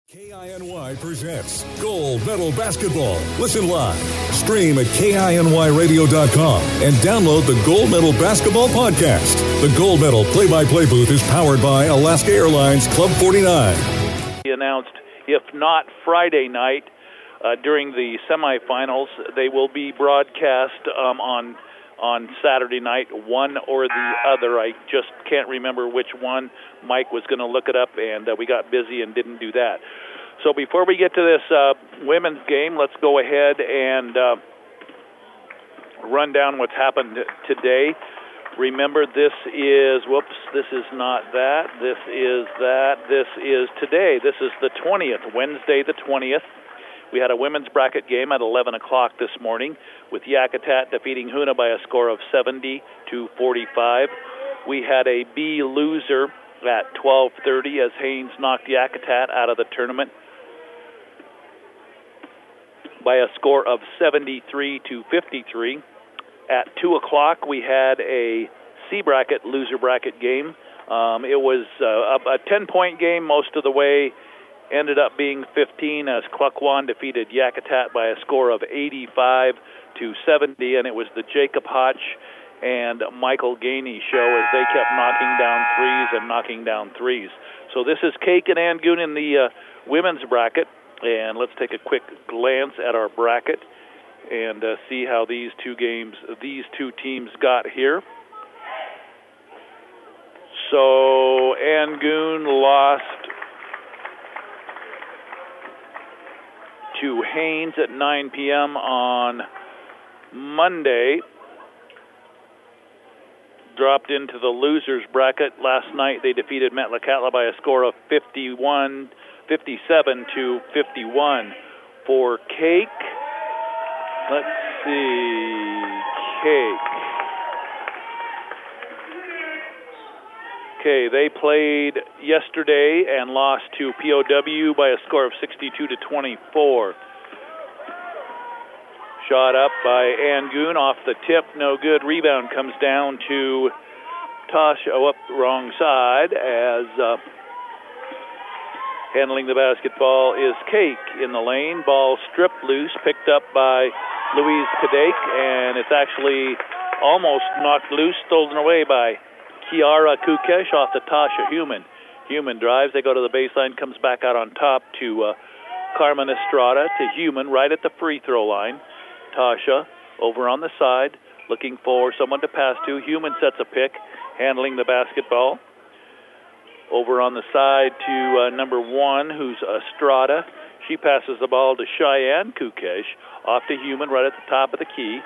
KINY presents Gold Medal Basketball. Listen live, stream at KINYradio.com, and download the Gold Medal Basketball podcast. The Gold Medal play-by-play booth is powered by Alaska Airlines Club 49. He announced, if not Friday night, during the semifinals, they will be broadcast on Saturday night, one or the other. I just can't remember which one. Mike was going to look it up, and we got busy and didn't do that. So before we get to this women's game, let's go ahead and run down what's happened today. Remember, this is not that. This is that. This is today. This is the 20th, Wednesday the 20th. We had a women's bracket game at 11 o'clock this morning with Yakutat defeating Hoonah by a score of 70-45. We had a B loser at 12:30 as Haynes knocked Yakutat out of the tournament by a score of 73-53. At 2 o'clock, we had a C bracket, loser bracket game. It was a 10-point game most of the way. Ended up being 15 as Klukwan defeated Yakutat by a score of 85-70, and it was the Jacob Hotch and Michael Gainey show as they kept knocking down threes. So this is Cake and Angoon in the women's bracket, and let's take a quick glance at our bracket and see how these two teams got here. So Angoon lost to Haynes at 9 p.m. on Monday. Dropped into the losers bracket. Last night they defeated Metlakatla by a score of 57-51. For Cake, let's see, Cake. Okay, they played yesterday and lost to POW by a score of 62-24. Shot up by Angoon off the tip, no good. Rebound comes down to Tasha, wrong side, as handling the basketball is Cake in the lane. Ball stripped loose, picked up by Louise Kadek, and it's actually almost knocked loose, stolen away by Kiara Kukesh off the Tasha Human. Human drives, they go to the baseline, comes back out on top to Carmen Estrada, to Human right at the free throw line. Tasha over on the side, looking for someone to pass to. Human sets a pick, handling the basketball. Over on the side to number 1, who's Estrada. She passes the ball to Cheyenne Kukesh, off to Human right at the top of the key.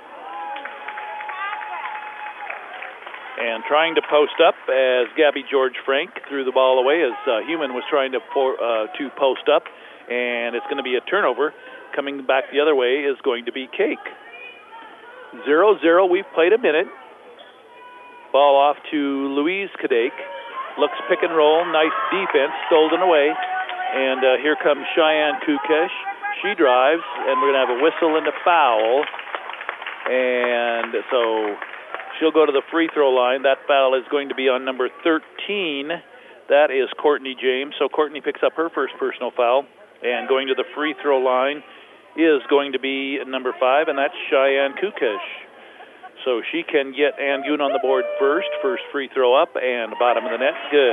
And trying to post up as Gabby George Frank threw the ball away as Human was trying to post up. And it's going to be a turnover. Coming back the other way is going to be Cake. 0-0. We've played a minute. Ball off to Louise Kadek. Looks pick and roll. Nice defense. Stolen away. And here comes Cheyenne Kukesh. She drives, and we're going to have a whistle and a foul. And so she'll go to the free throw line. That foul is going to be on number 13. That is Courtney James. So Courtney picks up her first personal foul. And going to the free throw line is going to be number 5, and that's Cheyenne Kukesh. So she can get Angoon on the board first free throw up, and bottom of the net, good.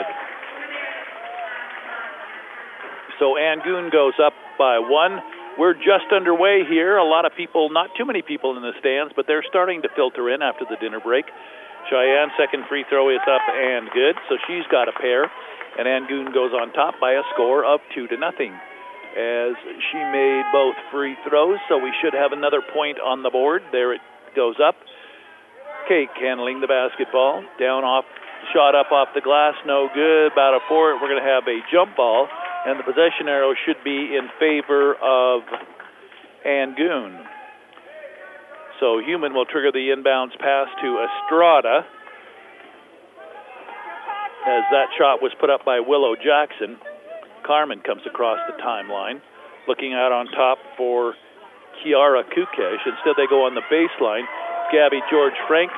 So Angoon goes up by 1. We're just underway here. A lot of people, not too many people in the stands, but they're starting to filter in after the dinner break. Cheyenne, second free throw is up and good, so she's got a pair. And Angoon goes on top by a score of 2-0. As she made both free throws, so we should have another point on the board. There it goes up. Cake handling the basketball. Shot up off the glass, no good. About a 4. We're going to have a jump ball, and the possession arrow should be in favor of Angoon. So Human will trigger the inbounds pass to Estrada, as that shot was put up by Willow Jackson. Carmen comes across the timeline, looking out on top for Kiara Kukesh. Instead, they go on the baseline. Gabby George Frank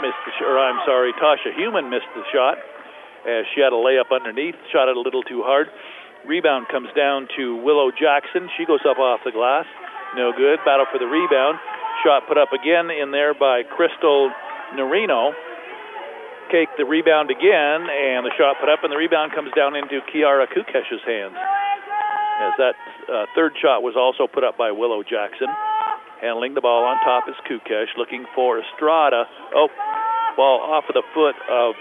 Tasha Human missed the shot as she had a layup underneath, shot it a little too hard. Rebound comes down to Willow Jackson. She goes up off the glass. No good. Battle for the rebound. Shot put up again in there by Crystal Norino. Cake the rebound again, and the shot put up, and the rebound comes down into Kiara Kukesh's hands. As that third shot was also put up by Willow Jackson. Handling the ball on top is Kukesh, looking for Estrada. Oh, ball off of the foot of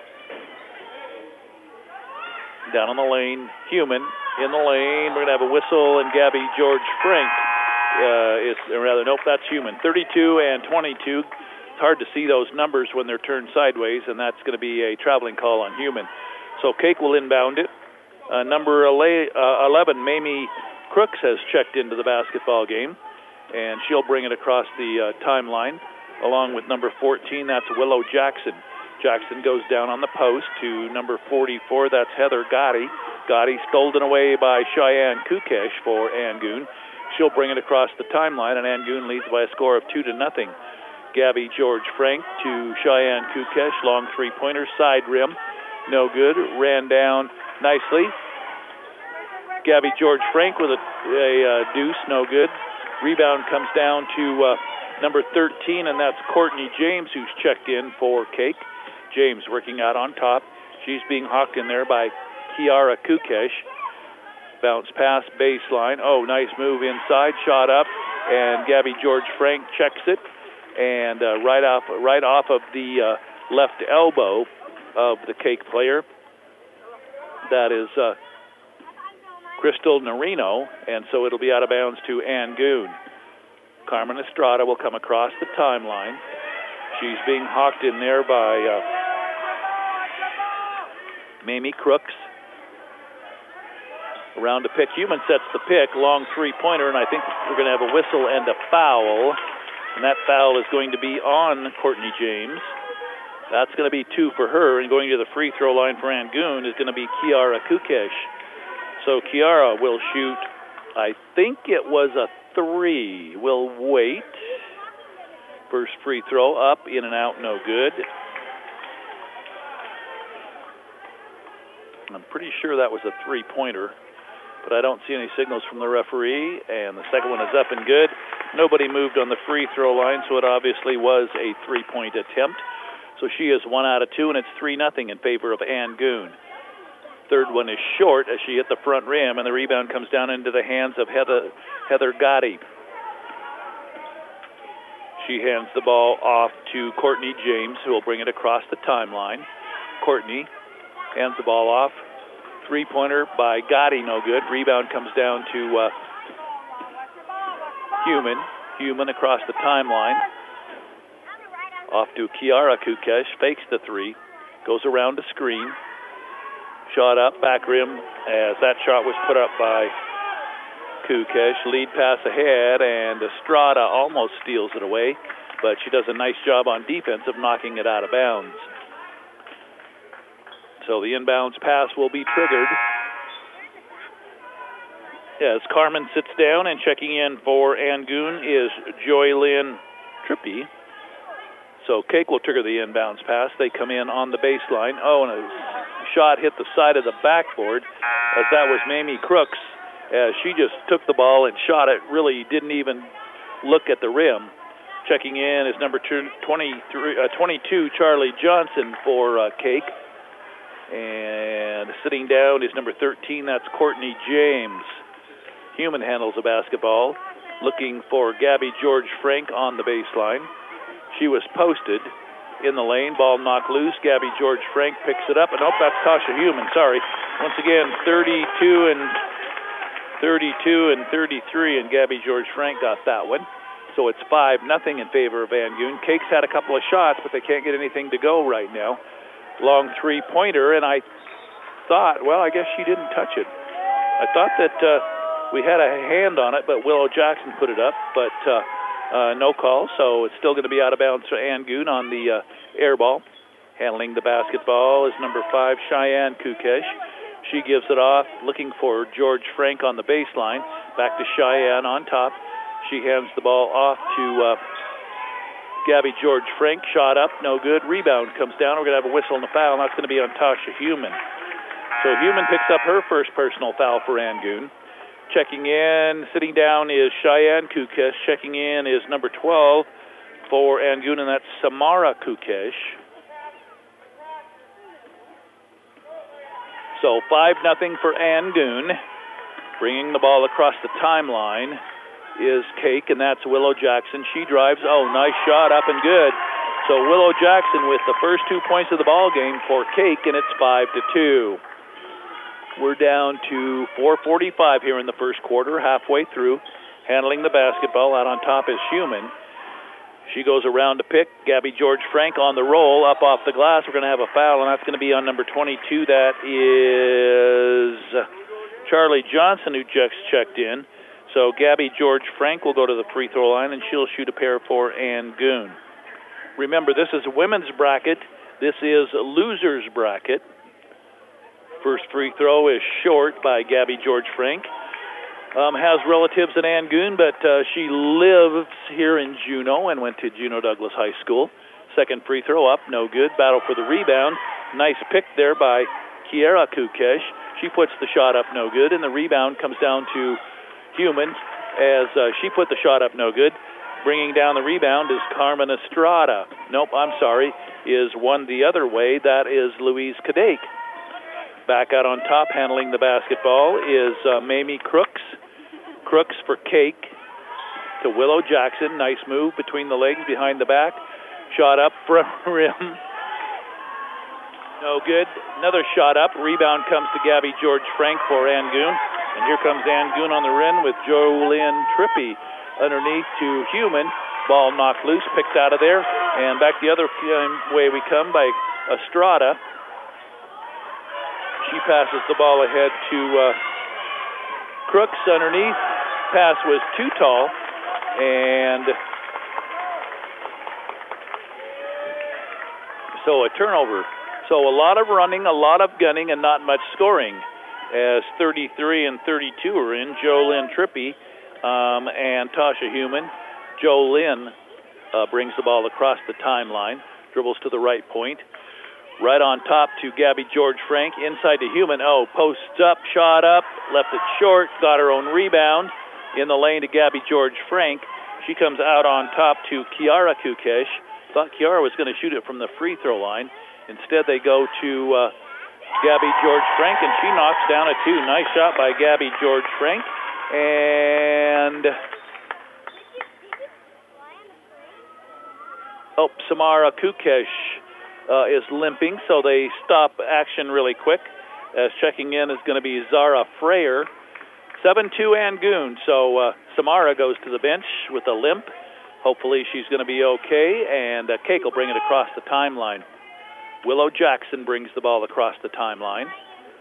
down on the lane. Human in the lane. We're going to have a whistle, and Gabby George Frank nope, that's Human. 32 and 22. It's hard to see those numbers when they're turned sideways, and that's going to be a traveling call on Human. So Cake will inbound it. Number 11, Mamie Crooks, has checked into the basketball game, and she'll bring it across the timeline, along with number 14, that's Willow Jackson. Jackson goes down on the post to number 44, that's Heather Gotti. Gotti stolen away by Cheyenne Kukesh for Angoon. She'll bring it across the timeline, and Angoon leads by a score of 2-0. Gabby George Frank to Cheyenne Kukesh, long three-pointer, side rim, no good, ran down nicely. Gabby George Frank with a deuce, no good. Rebound comes down to number 13, and that's Courtney James, who's checked in for Cake. James working out on top. She's being hawked in there by Kiara Kukesh. Bounce pass, baseline. Oh, nice move inside, shot up, and Gabby George Frank checks it, and right off of the left elbow of the Cake player. That is Crystal Norino, and so it'll be out of bounds to Angoon. Carmen Estrada will come across the timeline. She's being hawked in there by Mamie Crooks. Around to pick. Human sets the pick. Long three-pointer, and I think we're going to have a whistle and a foul. And that foul is going to be on Courtney James. That's going to be 2 for her, and going to the free throw line for Angoon is going to be Kiara Kukesh. So Kiara will shoot, I think it was a 3. We'll wait. First free throw up, in and out, no good. I'm pretty sure that was a three-pointer, but I don't see any signals from the referee, and the second one is up and good. Nobody moved on the free throw line, so it obviously was a three-point attempt. So she is 1 out of 2, and it's 3-0 in favor of Angoon. Third one is short as she hit the front rim, and the rebound comes down into the hands of Heather Gotti. She hands the ball off to Courtney James, who will bring it across the timeline. Courtney hands the ball off. Three-pointer by Gotti, no good. Rebound comes down to Human. Human across the timeline. Off to Kiara Kukesh. Fakes the three. Goes around to screen. Shot up, back rim, as that shot was put up by Kukesh. Lead pass ahead, and Estrada almost steals it away, but she does a nice job on defense of knocking it out of bounds. So the inbounds pass will be triggered. As Carmen sits down, and checking in for Angoon is Joylyn Trippy. So Cake will trigger the inbounds pass. They come in on the baseline. Oh, and a shot hit the side of the backboard, as that was Mamie Crooks. She just took the ball and shot it, really didn't even look at the rim. Checking in is number 22, Charlie Johnson for Cake. And sitting down is number 13, that's Courtney James. Human handles the basketball, looking for Gabby George Frank on the baseline. She was posted in the lane. Ball knocked loose. Gabby George Frank picks it up. And that's Tasha Human. Sorry. Once again, 32 and 33, and Gabby George Frank got that one. So it's 5-0 in favor of Angoon. Cake's had a couple of shots, but they can't get anything to go right now. Long three-pointer, and I thought, well, I guess she didn't touch it. I thought that we had a hand on it, but Willow Jackson put it up, but no call, so it's still going to be out of bounds for Angoon on the air ball. Handling the basketball is number 5, Cheyenne Kukesh. She gives it off, looking for George Frank on the baseline. Back to Cheyenne on top. She hands the ball off to Gabby George Frank. Shot up, no good. Rebound comes down. We're going to have a whistle and a foul, and that's going to be on Tasha Human. So Human picks up her first personal foul for Angoon. Checking in, sitting down is Cheyenne Kukesh. Checking in is number 12 for Angoon, and that's Samara Kukesh. So 5-0 for Angoon. Bringing the ball across the timeline is Cake, and that's Willow Jackson. She drives. Oh, nice shot, up and good. So Willow Jackson with the first 2 points of the ball game for Cake, and it's 5-2. We're down to 4:45 here in the first quarter, halfway through. Handling the basketball, out on top is Human. She goes around to pick. Gabby George Frank on the roll, up off the glass. We're going to have a foul, and that's going to be on number 22. That is Charlie Johnson, who just checked in. So Gabby George Frank will go to the free throw line, and she'll shoot a pair for Angoon. Remember, this is a women's bracket. This is a loser's bracket. First free throw is short by Gabby George Frank. Has relatives in Angoon, but she lives here in Juneau and went to Juneau Douglas High School. Second free throw up, no good. Battle for the rebound. Nice pick there by Kiera Kukesh. She puts the shot up, no good, and the rebound comes down to Human as she put the shot up, no good. Bringing down the rebound is Carmen Estrada. Nope, I'm sorry, is one the other way. That is Louise Kadake. Back out on top, handling the basketball, is Mamie Crooks. Crooks for Cake to Willow Jackson. Nice move between the legs, behind the back. Shot up from rim. No good. Another shot up. Rebound comes to Gabby George Frank for Angoon. And here comes Angoon on the rim with Jolynn Trippy underneath to Human. Ball knocked loose, picked out of there. And back the other way we come by Estrada. She passes the ball ahead to Crooks underneath. Pass was too tall. And so a turnover. So a lot of running, a lot of gunning, and not much scoring. As 33 and 32 are in. Jolynn Trippy and Tasha Human. Jolynn brings the ball across the timeline. Dribbles to the right point. Right on top to Gabby George Frank. Inside to Human. Oh, posts up, shot up, left it short, got her own rebound. In the lane to Gabby George Frank. She comes out on top to Kiara Kukesh. Thought Kiara was going to shoot it from the free throw line. Instead, they go to Gabby George Frank, and she knocks down a two. Nice shot by Gabby George Frank. And Samara Kukesh is limping, so they stop action really quick. As checking in is going to be Zara Freyer. 7-2 Angoon, so Samara goes to the bench with a limp. Hopefully she's going to be okay, and Cake will bring it across the timeline. Willow Jackson brings the ball across the timeline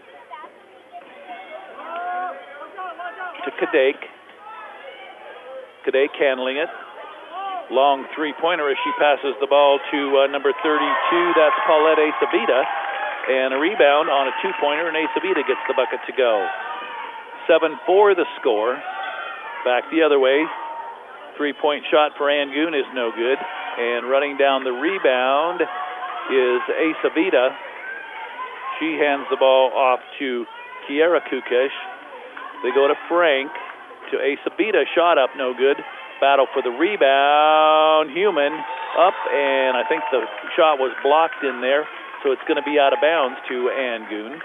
to Kadake. Kadake handling it. Long three-pointer as she passes the ball to number 32. That's Paulette Acevita. And a rebound on a two-pointer, and Acevita gets the bucket to go. 7-4 the score. Back the other way. Three-point shot for Angoon is no good. And running down the rebound is Acevita. She hands the ball off to Kiera Kukesh. They go to Frank. To Acevita. Shot up, no good. Battle for the rebound. Human up, and I think the shot was blocked in there, so it's going to be out of bounds to Angoon.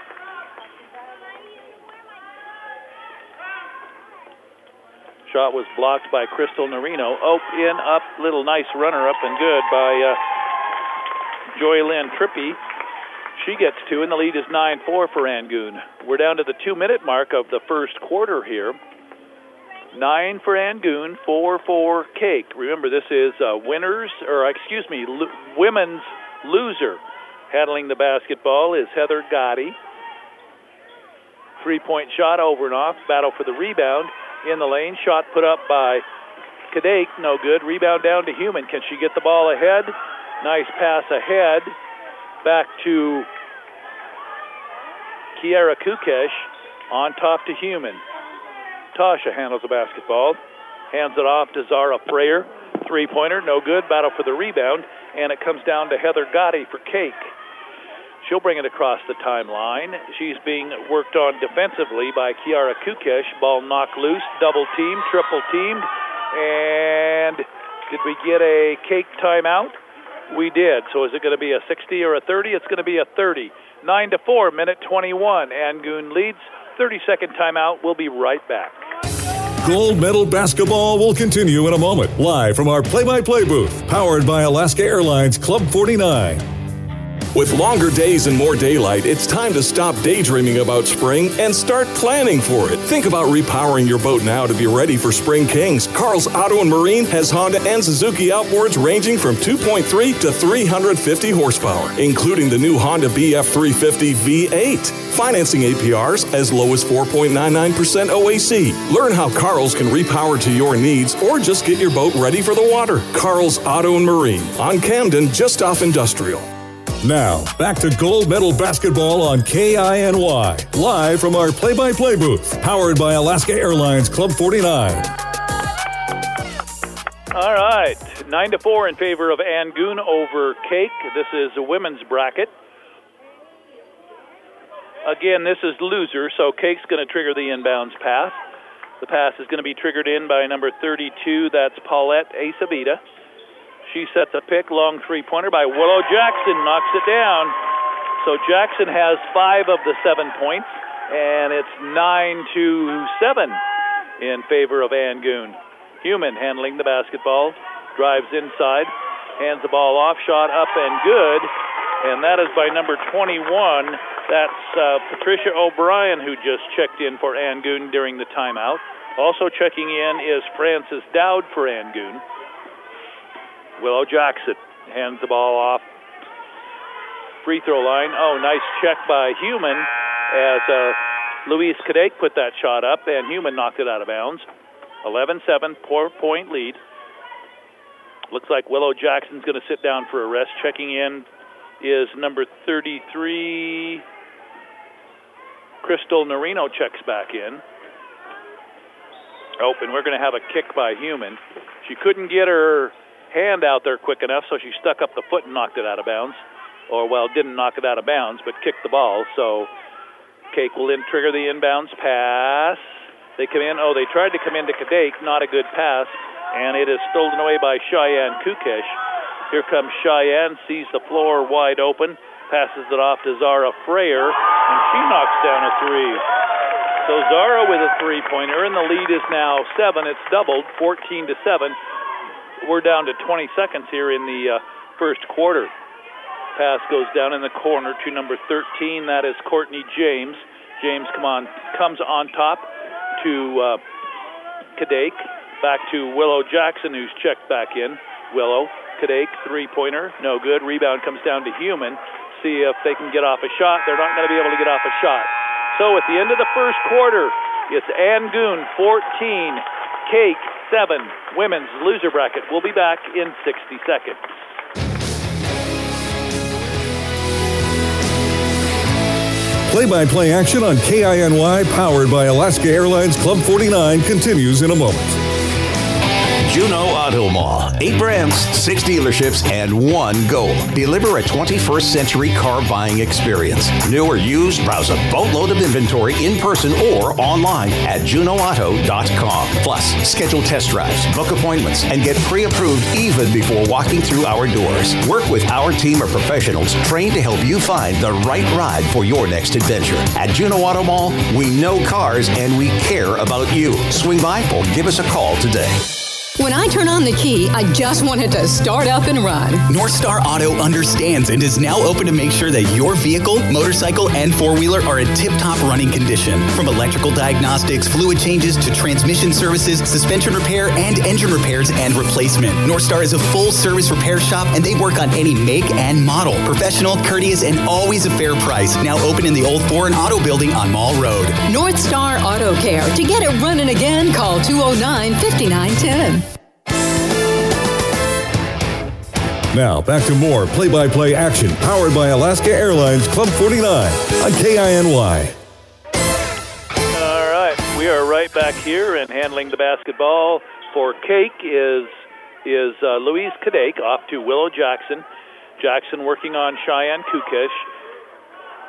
Shot was blocked by Crystal Norino. In, up, little nice runner up and good by Jolynn Trippy. She gets two, and the lead is 9-4 for Angoon. We're down to the 2-minute mark of the first quarter here. 9 for Angoon, 4 for Cake. Remember, this is women's loser. Handling the basketball is Heather Gotti. Three-point shot over and off. Battle for the rebound. In the lane, shot put up by Kadake, no good. Rebound down to Human. Can she get the ball ahead? Nice pass ahead. Back to Kiera Kukesh. On top to Human. Tasha handles the basketball. Hands it off to Zara Freyer. Three-pointer, no good. Battle for the rebound. And it comes down to Heather Gotti for Cake. She'll bring it across the timeline. She's being worked on defensively by Kiara Kukesh. Ball knocked loose, double teamed, triple teamed. And did we get a Cake timeout? We did. So is it going to be a 60 or a 30? It's going to be a 30. 9-4, minute 21. Angoon leads. 30-second timeout. We'll be right back. Gold Medal Basketball will continue in a moment, live from our play-by-play booth, powered by Alaska Airlines Club 49. With longer days and more daylight, it's time to stop daydreaming about spring and start planning for it. Think about repowering your boat now to be ready for Spring Kings. Carl's Auto and Marine has Honda and Suzuki outboards ranging from 2.3 to 350 horsepower, including the new Honda BF350 V8. Financing APRs as low as 4.99% OAC. Learn how Carl's can repower to your needs or just get your boat ready for the water. Carl's Auto and Marine on Camden, just off Industrial. Now, back to Gold Medal Basketball on KINY, live from our play-by-play booth, powered by Alaska Airlines Club 49. All right, 9-4 in favor of Angoon over Cake. This is a women's bracket. Again, this is loser, so Cake's going to trigger the inbounds pass. The pass is going to be triggered in by number 32. That's Paulette Acevita. She sets a pick, long three-pointer by Willow Jackson, knocks it down. So Jackson has 5 of the 7 points, and it's 9-7 in favor of Angoon. Human handling the basketball, drives inside, hands the ball off, shot up and good, and that is by number 21. That's Patricia O'Brien, who just checked in for Angoon during the timeout. Also checking in is Frances Dowd for Angoon. Willow Jackson hands the ball off. Free throw line. Oh, nice check by Human as Louise Kadek put that shot up, and Human knocked it out of bounds. 11-7, 4-point lead. Looks like Willow Jackson's going to sit down for a rest. Checking in is number 33. Crystal Norino checks back in. Oh, and we're going to have a kick by Human. She couldn't get her hand out there quick enough, so she stuck up the foot and knocked it out of bounds. Or, well, didn't knock it out of bounds, but kicked the ball. So Cake will then trigger the inbounds pass. They come in. Oh, they tried to come into Kadek. Not a good pass. And it is stolen away by Cheyenne Kukesh. Here comes Cheyenne, sees the floor wide open, passes it off to Zara Freyer, and she knocks down a three. So Zara with a three-pointer, and the lead is now 7. It's doubled, 14-7. We're down to 20 seconds here in the first quarter. Pass goes down in the corner to number 13. That is Courtney James. James comes on top to Kadek. Back to Willow Jackson, who's checked back in. Willow, Kadek, three-pointer. No good. Rebound comes down to Human. See if they can get off a shot. They're not going to be able to get off a shot. So at the end of the first quarter, it's Angoon 14, Cake 7, women's loser bracket. We'll be back in 60 seconds. Play-by-play action on KINY, powered by Alaska Airlines Club 49, continues in a moment. Juneau Auto Mall. 8 brands, 6 dealerships, and 1 goal. Deliver a 21st century car buying experience. New or used, browse a boatload of inventory in person or online at juneauauto.com. Plus, schedule test drives, book appointments, and get pre-approved even before walking through our doors. Work with our team of professionals trained to help you find the right ride for your next adventure. At Juneau Auto Mall, we know cars and we care about you. Swing by or give us a call today. When I turn on the key, I just want it to start up and run. North Star Auto understands and is now open to make sure that your vehicle, motorcycle, and four-wheeler are in tip-top running condition. From electrical diagnostics, fluid changes, to transmission services, suspension repair, and engine repairs and replacement. North Star is a full-service repair shop, and they work on any make and model. Professional, courteous, and always a fair price. Now open in the old Foreign Auto Building on Mall Road. North Star Auto Care. To get it running again, call 209-5910. Now, back to more play-by-play action, powered by Alaska Airlines Club 49 on KINY. All right, we are right back here, and handling the basketball for Cake is Louise Kadek, off to Willow Jackson. Jackson working on Cheyenne Kukesh.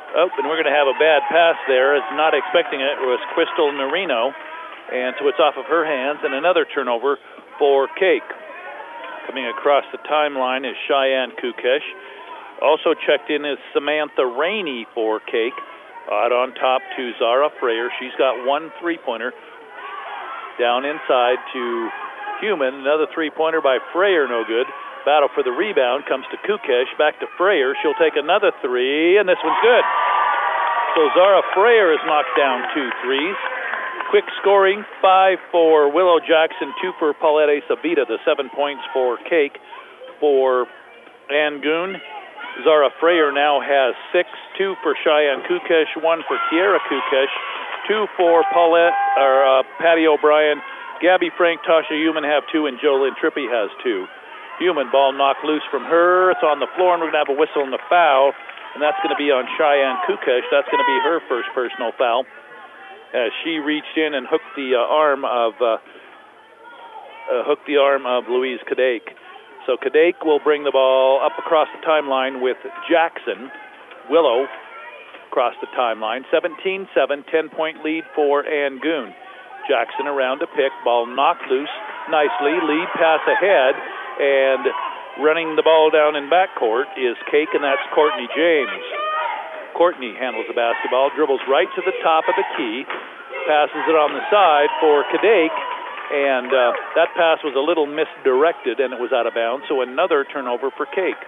Oh, and we're going to have a bad pass there. It's not expecting it. It was Crystal Norino, and so it's off of her hands, and another turnover for Cake. Coming across the timeline is Cheyenne Kukesh. Also checked in is Samantha Rainey for Cake. Out on top to Zara Freyer. She's got one three-pointer. Down inside to Human. Another three-pointer by Freyer, no good. Battle for the rebound comes to Kukesh. Back to Freyer. She'll take another three, and this one's good. So Zara Freyer has knocked down 2 threes. Quick scoring, 5 for Willow Jackson, 2 for Paulette Sabita. The 7 points for Cake. For Angoon, Zara Freyer now has 6, 2 for Cheyenne Kukesh, 1 for Kiera Kukesh, 2 for Patty O'Brien. Gabby Frank, Tasha Human have 2, and Jolynn Trippy has 2. Human ball knocked loose from her. It's on the floor, and we're going to have a whistle and a foul, and that's going to be on Cheyenne Kukesh. That's going to be her first personal foul, as she reached in and hooked the arm of Louise Kadake. So Kadake will bring the ball up across the timeline with Jackson. Willow across the timeline. 17-7, 10-point lead for Angoon. Jackson around to pick. Ball knocked loose nicely. Lead pass ahead. And running the ball down in backcourt is Cake, and that's Courtney James. Courtney handles the basketball, dribbles right to the top of the key, passes it on the side for Kadake, and that pass was a little misdirected, and it was out of bounds, so another turnover for Cake.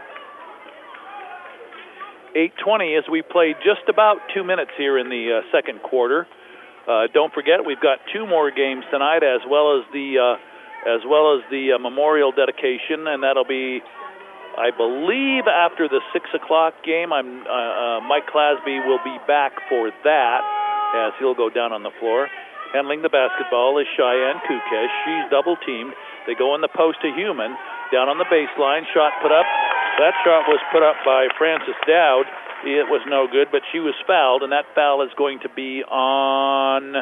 8:20 as we played just about 2 minutes here in the second quarter. Don't forget, we've got 2 more games tonight, as well as the memorial dedication, and that'll be, I believe, after the 6 o'clock game. Mike Clasby will be back for that, as he'll go down on the floor. Handling the basketball is Cheyenne Kukesh. She's double-teamed. They go in the post to Human. Down on the baseline, shot put up. That shot was put up by Frances Dowd. It was no good, but she was fouled, and that foul is going to be on...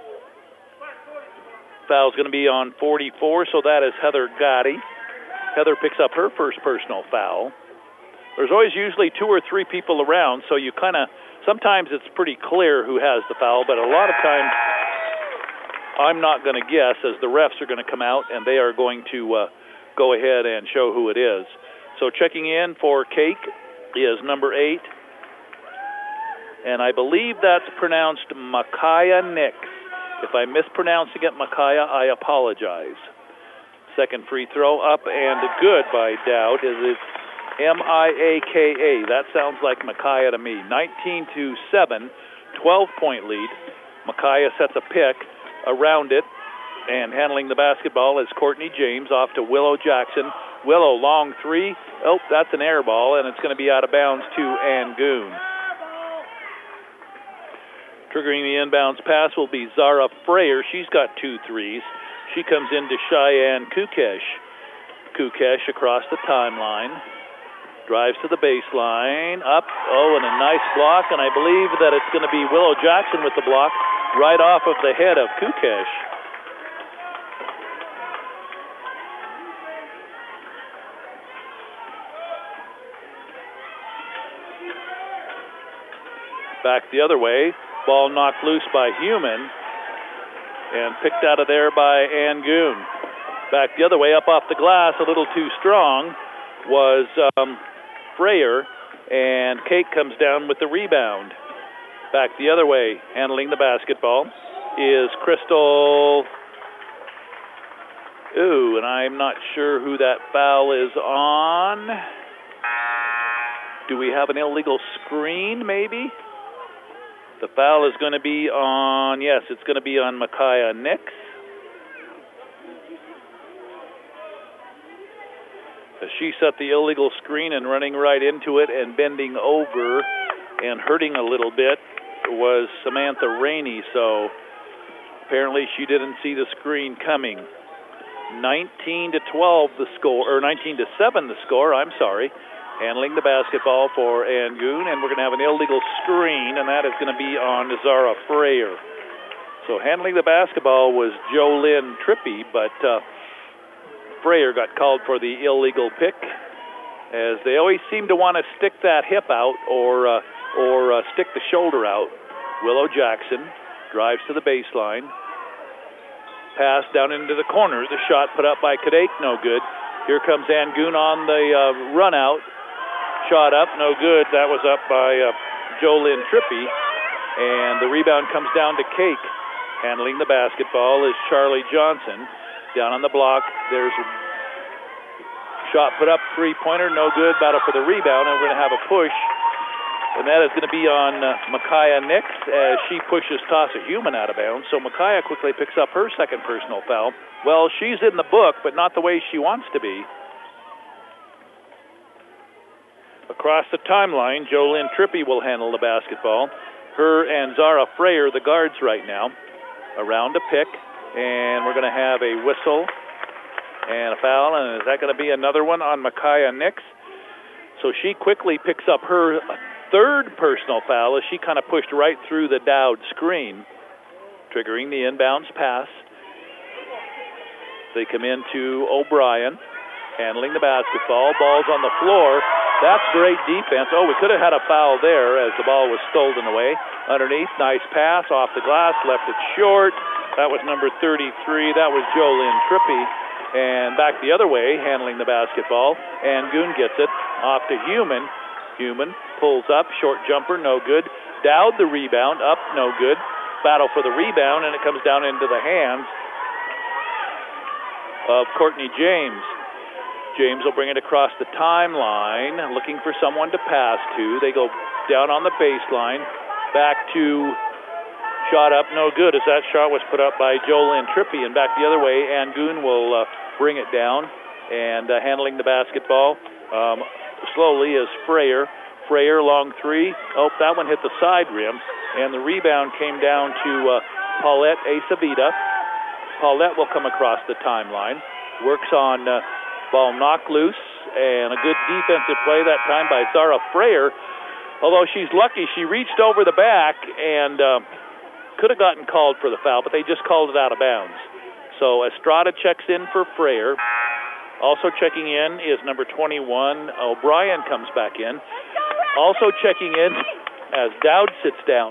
Foul's going to be on 44, so that is Heather Gotti. Heather picks up her first personal foul. There's always usually 2 or 3 people around, so you kind of... Sometimes it's pretty clear who has the foul, but a lot of times I'm not going to guess, as the refs are going to come out, and they are going to go ahead and show who it is. So checking in for Cake is number 8, and I believe that's pronounced Micaiah Nix. If I'm mispronouncing it, Micaiah, I apologize. Second free throw up and good by Dowd. It's M-I-A-K-A. That sounds like Micaiah to me. 19-7, 12-point lead. Micaiah sets a pick around it, and handling the basketball is Courtney James off to Willow Jackson. Willow, long three. Oh, that's an air ball, and it's going to be out of bounds to Angoon. Triggering the inbounds pass will be Zara Freyer. She's got 2 threes. She comes into Cheyenne Kukesh. Kukesh across the timeline. Drives to the baseline. Up. Oh, and a nice block. And I believe that it's going to be Willow Jackson with the block right off of the head of Kukesh. Back the other way. Ball knocked loose by Human and picked out of there by Angoon. Back the other way, up off the glass, a little too strong, was Freyer, and Cake comes down with the rebound. Back the other way, handling the basketball, is Crystal. Ooh, and I'm not sure who that foul is on. Do we have an illegal screen, maybe? The foul is going to be on, yes, it's going to be on Micaiah Nix. She set the illegal screen, and running right into it and bending over and hurting a little bit was Samantha Rainey, so apparently she didn't see the screen coming. 19-12 the score, or 19-7 the score, I'm sorry. Handling the basketball for Angoon, and we're going to have an illegal screen, and that is going to be on Zara Freyer. So handling the basketball was Jolynn Trippy, but Freyer got called for the illegal pick, as they always seem to want to stick that hip out or or stick the shoulder out. Willow Jackson drives to the baseline. Pass down into the corner. The shot put up by Kadek, no good. Here comes Angoon on the run out. Shot up, no good. That was up by Jolynn Trippy. And the rebound comes down to Cake. Handling the basketball is Charlie Johnson. Down on the block, there's a shot put up, three-pointer, no good. Battle for the rebound, and we're going to have a push. And that is going to be on Micaiah Nix as she pushes Tasha Human out of bounds. So Micaiah quickly picks up her second personal foul. Well, she's in the book, but not the way she wants to be. Across the timeline, Jolynn Trippy will handle the basketball. Her and Zara Freyer, the guards right now, around a pick. And we're going to have a whistle and a foul. And is that going to be another one on Micaiah Nix? So she quickly picks up her third personal foul as she kind of pushed right through the Dowd screen, triggering the inbounds pass. They come into O'Brien, handling the basketball. Ball's on the floor. That's great defense. Oh, we could have had a foul there as the ball was stolen away. Underneath, nice pass off the glass, left it short. That was number 33. That was Jolynn Trippy. And back the other way, handling the basketball. Angoon gets it off to Human. Human pulls up, short jumper, no good. Dowd the rebound, up, no good. Battle for the rebound, and it comes down into the hands of Courtney James. James will bring it across the timeline, looking for someone to pass to. They go down on the baseline, back to shot up, no good, as that shot was put up by Jolynn Trippy. And back the other way, Angoon will bring it down, and handling the basketball slowly is Freyer. Freyer, long three. Oh, that one hit the side rim, and the rebound came down to Paulette Acevita. Paulette will come across the timeline, works on ball knocked loose, and a good defensive play that time by Zara Freyer. Although she's lucky, she reached over the back and could have gotten called for the foul, but they just called it out of bounds. So Estrada checks in for Freyer. Also checking in is number 21. O'Brien comes back in. Also checking in as Dowd sits down.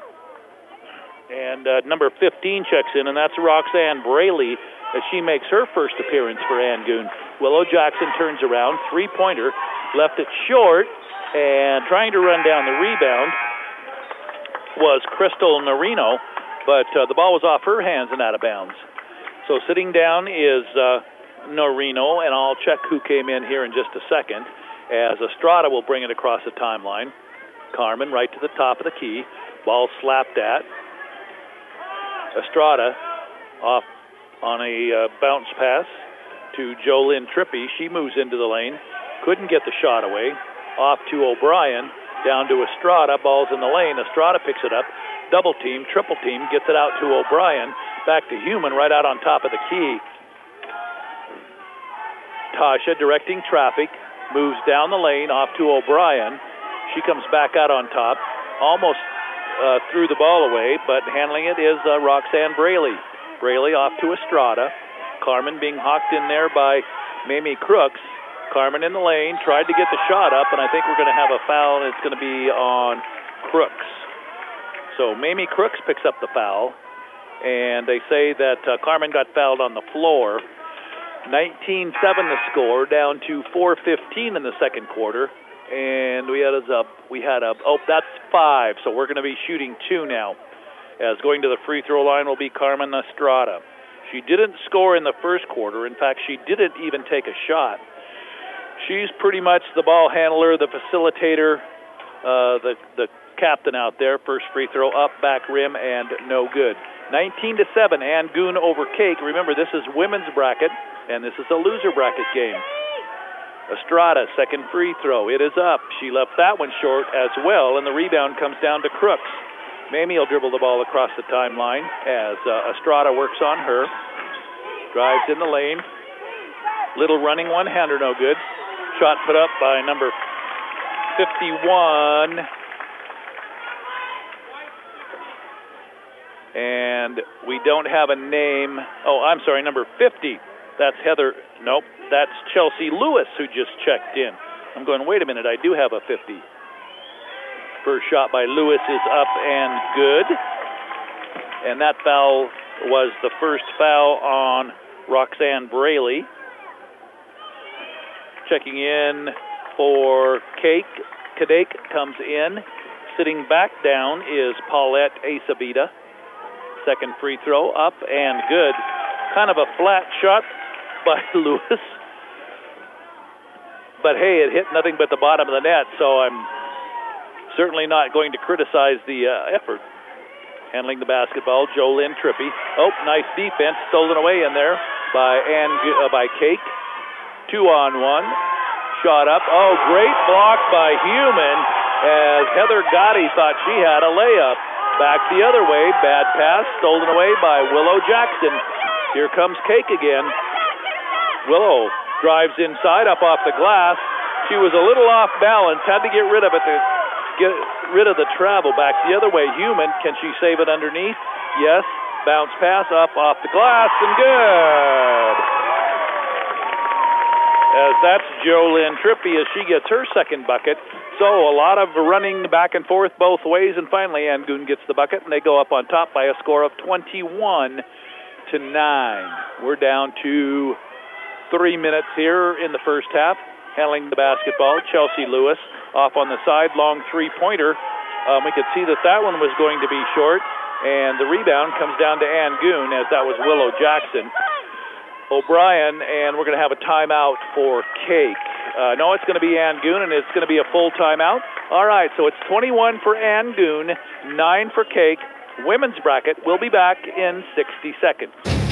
And number 15 checks in, and that's Roxanne Braley as she makes her first appearance for Angoon. Willow Jackson turns around, three-pointer, left it short, and trying to run down the rebound was Crystal Norino, but the ball was off her hands and out of bounds. So sitting down is Norino, and I'll check who came in here in just a second, as Estrada will bring it across the timeline. Carmen right to the top of the key. Ball slapped at. Estrada off on a bounce pass to Jolynn Trippy. She moves into the lane. Couldn't get the shot away. Off to O'Brien. Down to Estrada. Ball's in the lane. Estrada picks it up. Double team, triple team. Gets it out to O'Brien. Back to Human right out on top of the key. Tasha directing traffic. Moves down the lane off to O'Brien. She comes back out on top. Almost threw the ball away, but handling it is Roxanne Braley. Braley off to Estrada. Carmen being hawked in there by Mamie Crooks. Carmen in the lane, tried to get the shot up, and I think we're going to have a foul, and it's going to be on Crooks. So Mamie Crooks picks up the foul, and they say that Carmen got fouled on the floor. 19-7 the score, down to 4:15 in the second quarter. And we had a that's 5, so we're going to be shooting 2 now. As going to the free throw line will be Carmen Estrada. She didn't score in the first quarter. In fact, she didn't even take a shot. She's pretty much the ball handler, the facilitator, the captain out there. First free throw up, back rim, and no good. 19-7, Angoon over Cake. Remember, this is women's bracket, and this is a loser bracket game. Estrada, second free throw. It is up. She left that one short as well, and the rebound comes down to Crooks. Mamie will dribble the ball across the timeline as Estrada works on her. Drives in the lane. Little running one-hander, no good. Shot put up by number 51. And we don't have a name. Oh, I'm sorry, number 50. That's Heather. Nope, that's Chelsea Lewis who just checked in. I'm going, wait a minute, I do have a 50. First shot by Lewis is up and good. And that foul was the first foul on Roxanne Braley. Checking in for Kadek comes in. Sitting back down is Paulette Acevita. Second free throw up and good. Kind of a flat shot by Lewis. But hey, it hit nothing but the bottom of the net, so I'm certainly not going to criticize the effort. Handling the basketball, Jolynn Trippy. Oh, nice defense, stolen away in there by Cake. 2-on-1. Shot up. Oh, great block by Human as Heather Gotti thought she had a layup. Back the other way, bad pass, stolen away by Willow Jackson. Here comes Cake again. Willow drives inside, up off the glass. She was a little off balance, had to get rid of it to get rid of the travel. Back the other way, Human. Can she save it underneath? Yes. Bounce pass up off the glass and good. As that's Jolynn Trippy as she gets her second bucket. So a lot of running back and forth both ways, and finally Angoon gets the bucket, and they go up on top by a score of 21-9. We're down to 3 minutes here in the first half. Handling the basketball, Chelsea Lewis off on the side, long three-pointer. We could see that one was going to be short, and the rebound comes down to Angoon as that was Willow Jackson. O'Brien, and we're going to have a timeout for Cake. No, it's going to be Angoon, and it's going to be a full timeout. All right, so it's 21 for Angoon, 9 for Cake. Women's bracket. We'll be back in 60 seconds.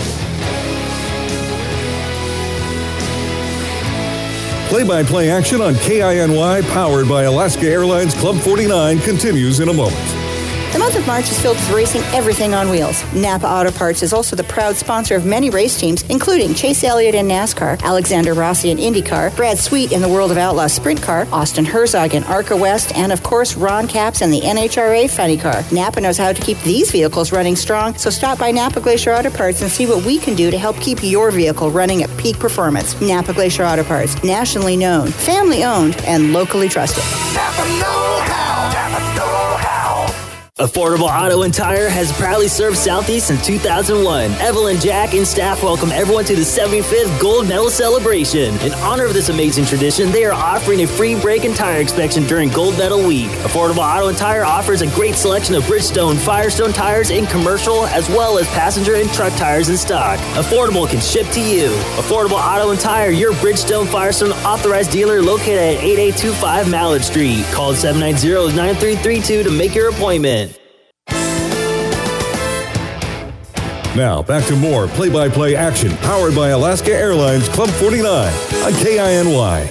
Play-by-play action on KINY, powered by Alaska Airlines Club 49, continues in a moment. The month of March is filled with racing everything on wheels. Napa Auto Parts is also the proud sponsor of many race teams, including Chase Elliott in NASCAR, Alexander Rossi in IndyCar, Brad Sweet in the World of Outlaws Sprint Car, Austin Herzog in ARCA West, and of course Ron Capps in the NHRA Funny Car. Napa knows how to keep these vehicles running strong, so stop by Napa Glacier Auto Parts and see what we can do to help keep your vehicle running at peak performance. Napa Glacier Auto Parts, nationally known, family owned, and locally trusted. Napa know-how. Napa know-how. Affordable Auto and Tire has proudly served Southeast since 2001. Evelyn, Jack, and staff welcome everyone to the 75th Gold Medal Celebration. In honor of this amazing tradition, they are offering a free brake and tire inspection during Gold Medal Week. Affordable Auto and Tire offers a great selection of Bridgestone, Firestone tires in commercial, as well as passenger and truck tires in stock. Affordable can ship to you. Affordable Auto and Tire, your Bridgestone, Firestone authorized dealer located at 8825 Mallard Street. Call 790-9332 to make your appointment. Now, back to more play-by-play action powered by Alaska Airlines Club 49 on KINY.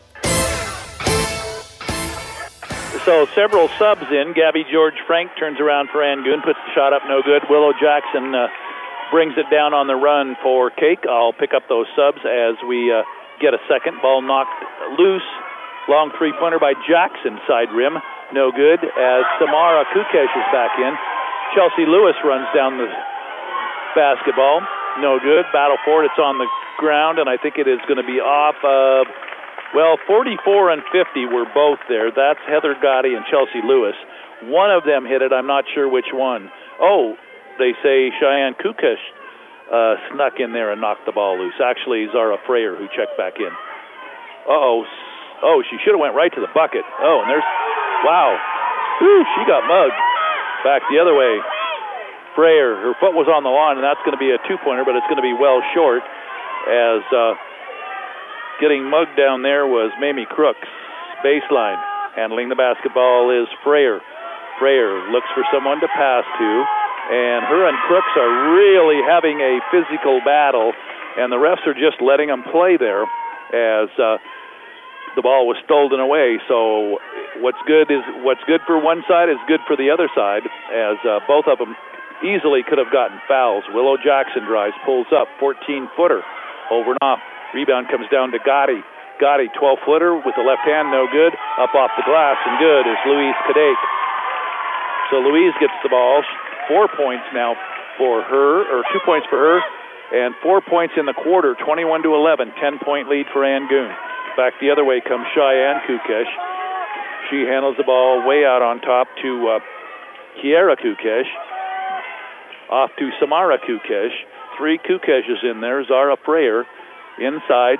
So several subs in. Gabby George Frank turns around for Angoon, puts the shot up, no good. Willow Jackson brings it down on the run for Cake. I'll pick up those subs as we get a second. Ball knocked loose. Long three-pointer by Jackson, side rim. No good as Samara Kukesh is back in. Chelsea Lewis runs down the basketball. No good. Battle for it. It's on the ground, and I think it is going to be off of, 44 and 50 were both there. That's Heather Gotti and Chelsea Lewis. One of them hit it. I'm not sure which one. Oh, they say Cheyenne Kukesh snuck in there and knocked the ball loose. Actually, Zara Freyer who checked back in. Oh, she should have went right to the bucket. Oh, and there's, wow. Whew, she got mugged. Back the other way. Freyer, her foot was on the line, and that's going to be a two-pointer, but it's going to be well short as getting mugged down there was Mamie Crooks. Baseline. Handling the basketball is Freyer. Freyer looks for someone to pass to, and her and Crooks are really having a physical battle, and the refs are just letting them play there as the ball was stolen away. So what's good for one side is good for the other side, as both of them easily could have gotten fouls. Willow Jackson drives, pulls up, 14-footer, over and off. Rebound comes down to Gotti. Gotti, 12-footer with the left hand, no good. Up off the glass, and good is Louise Kadek. So Louise gets the ball. 4 points now for her, or 2 points for her, and 4 points in the quarter, 21-11, 10-point lead for Angoon. Back the other way comes Cheyenne Kukesh. She handles the ball way out on top to Kiera Kukesh. Off to Samara Kukesh. 3 Kukeshes in there. Zara Freyer inside.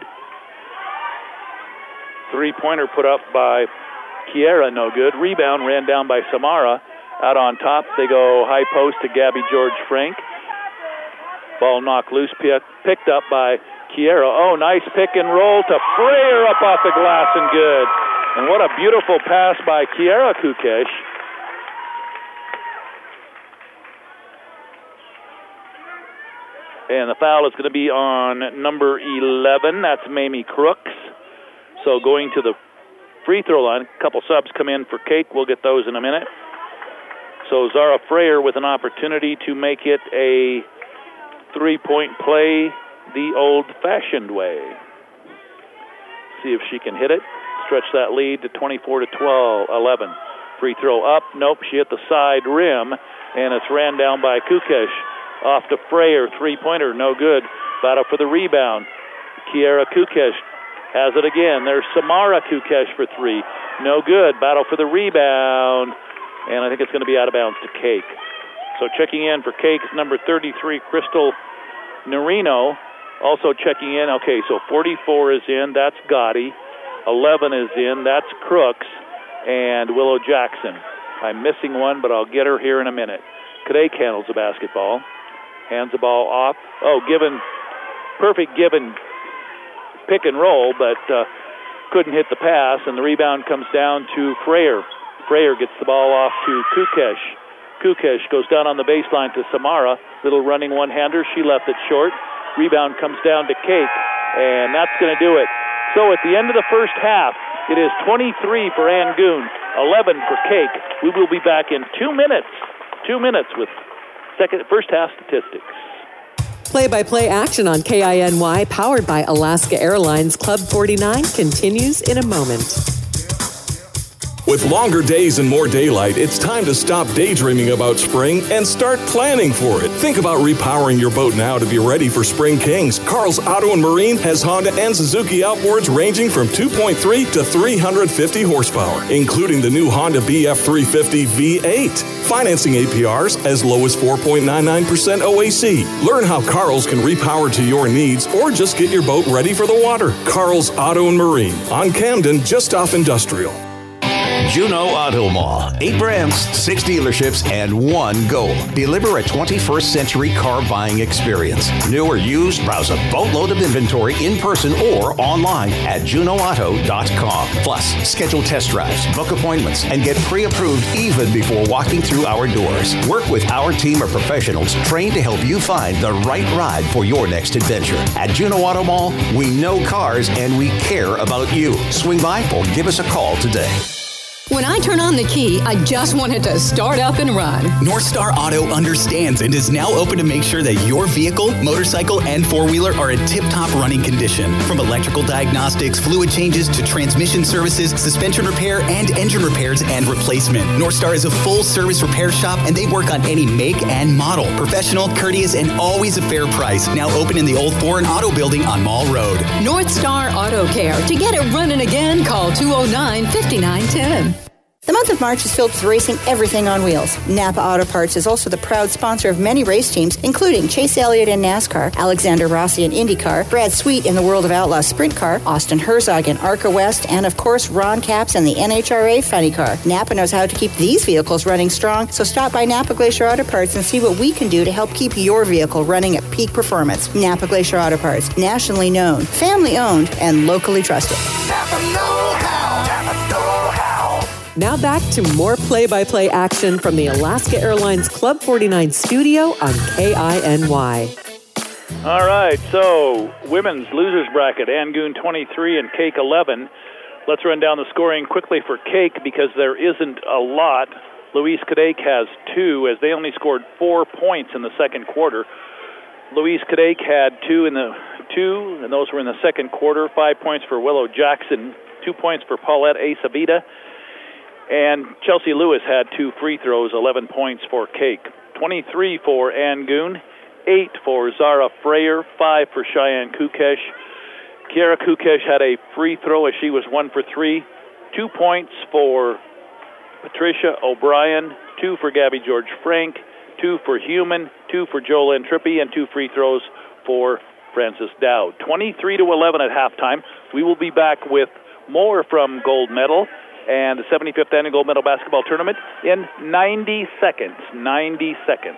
3-pointer put up by Kiera, no good. Rebound ran down by Samara. Out on top, they go high post to Gabby George Frank. Ball knocked loose, picked up by Kiera. Oh, nice pick and roll to Freyer up off the glass and good. And what a beautiful pass by Kiera Kukesh. And the foul is going to be on number 11. That's Mamie Crooks. So going to the free throw line. A couple subs come in for Cake. We'll get those in a minute. So Zara Freyer with an opportunity to make it a 3-point play the old-fashioned way. See if she can hit it. Stretch that lead to 24-11. Free throw up. Nope, she hit the side rim, and it's ran down by Kukesh. Off to Freyer, 3-pointer, no good. Battle for the rebound. Kiera Kukesh has it again. There's Samara Kukesh for 3. No good. Battle for the rebound. And I think it's going to be out of bounds to Cake. So checking in for Cake is number 33, Crystal Norino. Also checking in. Okay, so 44 is in. That's Gotti. 11 is in. That's Crooks. And Willow Jackson. I'm missing one, but I'll get her here in a minute. Kadek handles the basketball. Hands the ball off. Oh, perfect given pick and roll, but couldn't hit the pass, and the rebound comes down to Freyer. Freyer gets the ball off to Kukesh. Kukesh goes down on the baseline to Samara. Little running one-hander. She left it short. Rebound comes down to Cake, and that's going to do it. So at the end of the first half, it is 23 for Angoon, 11 for Cake. We will be back in 2 minutes. 2 minutes with first half statistics. Play-by-play action on KINY, powered by Alaska Airlines Club 49, continues in a moment. With longer days and more daylight, it's time to stop daydreaming about spring and start planning for it. Think about repowering your boat now to be ready for Spring Kings. Carl's Auto and Marine has Honda and Suzuki outboards ranging from 2.3 to 350 horsepower, including the new Honda BF350 V8. Financing APRs as low as 4.99% OAC. Learn how Carl's can repower to your needs or just get your boat ready for the water. Carl's Auto and Marine on Camden, just off Industrial. Juneau Auto Mall. 8 brands, 6 dealerships, and 1 goal. Deliver a 21st century car buying experience. New or used, browse a boatload of inventory in person or online at juneauauto.com. Plus, schedule test drives, book appointments, and get pre-approved even before walking through our doors. Work with our team of professionals trained to help you find the right ride for your next adventure. At Juneau Auto Mall, we know cars and we care about you. Swing by or give us a call today. When I turn on the key, I just want it to start up and run. North Star Auto understands and is now open to make sure that your vehicle, motorcycle, and four-wheeler are in tip-top running condition. From electrical diagnostics, fluid changes, to transmission services, suspension repair, and engine repairs and replacement. North Star is a full-service repair shop, and they work on any make and model. Professional, courteous, and always a fair price. Now open in the old Foreign Auto Building on Mall Road. North Star Auto Care. To get it running again, call 209-5910. The month of March is filled with racing everything on wheels. Napa Auto Parts is also the proud sponsor of many race teams, including Chase Elliott in NASCAR, Alexander Rossi in IndyCar, Brad Sweet in the World of Outlaws Sprint Car, Austin Herzog in ARCA West, and of course Ron Capps in the NHRA Funny Car. Napa knows how to keep these vehicles running strong, so stop by Napa Glacier Auto Parts and see what we can do to help keep your vehicle running at peak performance. Napa Glacier Auto Parts, nationally known, family owned, and locally trusted. Napa know-how. Napa know-how. Now back to more play-by-play action from the Alaska Airlines Club 49 studio on KINY. All right, so women's losers bracket, Angoon 23 and Cake 11. Let's run down the scoring quickly for Cake because there isn't a lot. Louise Kadek has 2 as they only scored 4 points in the second quarter. Louise Kadek had 2 and those were in the second quarter. 5 points for Willow Jackson, 2 points for Paulette Acevita. And Chelsea Lewis had 2 free throws, 11 points for Cake. 23 for Angoon, 8 for Zara Freyer, 5 for Cheyenne Kukesh. Kiera Kukesh had a free throw as she was 1 for 3. 2 points for Patricia O'Brien, 2 for Gabby George Frank, 2 for Human, 2 for Jolene Trippi, and 2 free throws for Frances Dowd. 23-11 at halftime. We will be back with more from Gold Medal and the 75th Annual Gold Medal Basketball Tournament in 90 seconds. 90 seconds.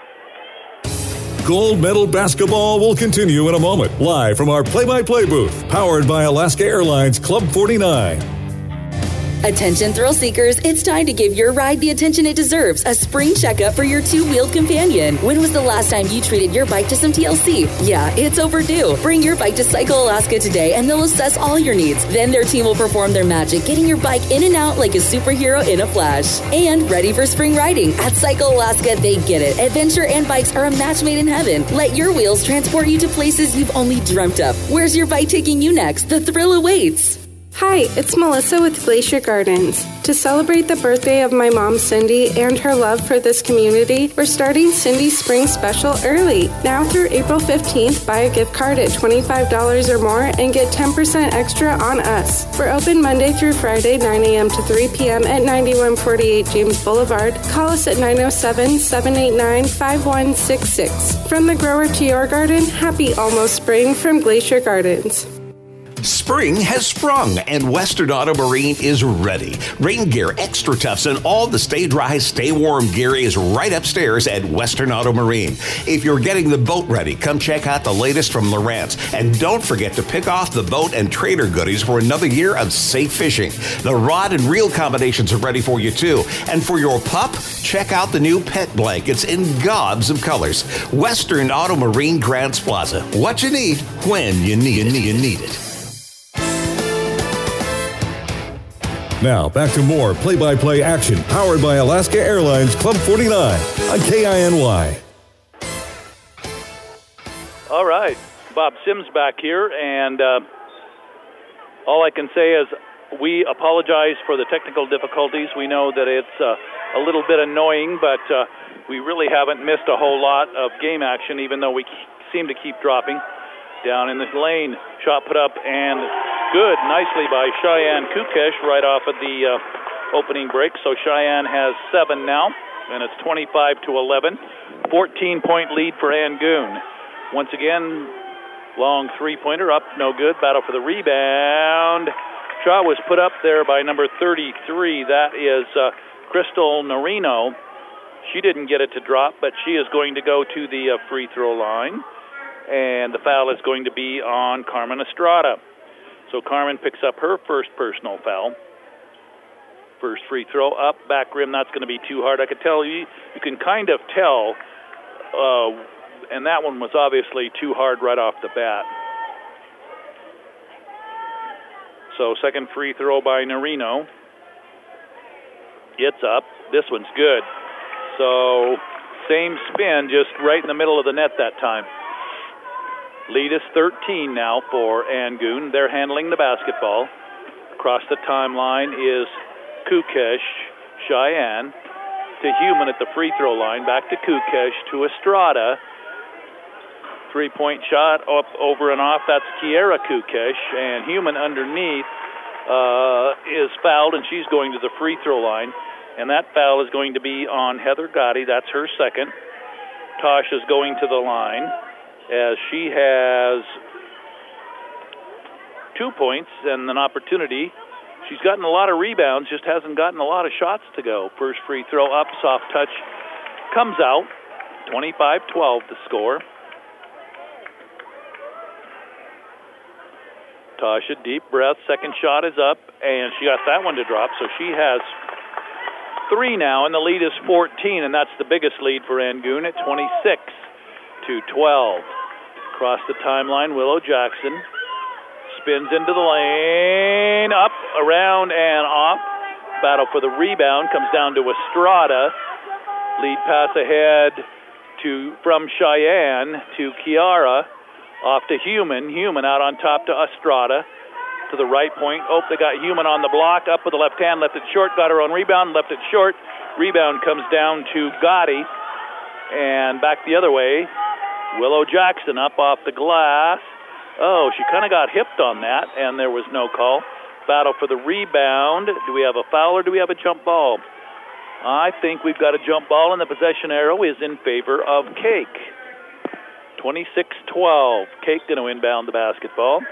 Gold Medal Basketball will continue in a moment, live from our play-by-play booth, powered by Alaska Airlines Club 49. Attention thrill seekers, it's time to give your ride the attention it deserves. A spring checkup for your two-wheeled companion. When was the last time you treated your bike to some TLC? Yeah, it's overdue. Bring your bike to Cycle Alaska today and they'll assess all your needs. Then their team will perform their magic, getting your bike in and out like a superhero in a flash. And ready for spring riding. At Cycle Alaska, they get it. Adventure and bikes are a match made in heaven. Let your wheels transport you to places you've only dreamt of. Where's your bike taking you next? The thrill awaits. Hi, it's Melissa with Glacier Gardens. To celebrate the birthday of my mom, Cindy, and her love for this community, we're starting Cindy's Spring Special early. Now through April 15th, buy a gift card at $25 or more and get 10% extra on us. We're open Monday through Friday, 9 a.m. to 3 p.m. at 9148 James Boulevard. Call us at 907-789-5166. From the grower to your garden, happy almost spring from Glacier Gardens. Spring has sprung and Western Auto Marine is ready. Rain gear, extra toughs, and all the stay dry, stay warm gear is right upstairs at Western Auto Marine. If you're getting the boat ready, come check out the latest from Lowrance. And don't forget to pick off the boat and trailer goodies for another year of safe fishing. The rod and reel combinations are ready for you too. And for your pup, check out the new pet blankets in gobs of colors. Western Auto Marine Grants Plaza. What you need, when you need it. Now, back to more play-by-play action powered by Alaska Airlines Club 49 on KINY. All right. Bob Sims back here, and all I can say is we apologize for the technical difficulties. We know that it's a little bit annoying, but we really haven't missed a whole lot of game action, even though we seem to keep dropping. Down in the lane, shot put up and good, nicely by Cheyenne Kukesh right off of the opening break. So Cheyenne has 7 now, and it's 25-11. 14-point lead for Angoon. Once again, long three-pointer up, no good. Battle for the rebound. Shot was put up there by number 33. That is Crystal Norino. She didn't get it to drop, but she is going to go to the free throw line. And the foul is going to be on Carmen Estrada. So Carmen picks up her first personal foul. First free throw up, back rim, that's going to be too hard. I could tell you can kind of tell, and that one was obviously too hard right off the bat. So second free throw by Norino. It's up. This one's good. So same spin, just right in the middle of the net that time. Lead is 13 now for Angoon. They're handling the basketball. Across the timeline is Kukesh, Cheyenne, to Human at the free throw line. Back to Kukesh, to Estrada. Three-point shot up, over and off. That's Kiera Kukesh. And Human underneath is fouled, and she's going to the free throw line. And that foul is going to be on Heather Gotti. That's her second. Tosh is going to the line, as she has 2 points and an opportunity. She's gotten a lot of rebounds, just hasn't gotten a lot of shots to go. First free throw up, soft touch, comes out. 25-12 the score. Tasha, deep breath, second shot is up, and she got that one to drop, so she has 3 now, and the lead is 14, and that's the biggest lead for Angoon at 26-12. Across the timeline, Willow Jackson spins into the lane, up, around, and off. Battle for the rebound comes down to Estrada. Lead pass ahead from Cheyenne to Kiara. Off to Human. Human out on top to Estrada. To the right point. Oh, they got Human on the block. Up with the left hand. Left it short. Got her own rebound. Left it short. Rebound comes down to Gotti. And back the other way. Willow Jackson up off the glass. Oh, she kind of got hipped on that, and there was no call. Battle for the rebound. Do we have a foul or do we have a jump ball? I think we've got a jump ball, and the possession arrow is in favor of Cake. 26-12. Cake going to inbound the basketball.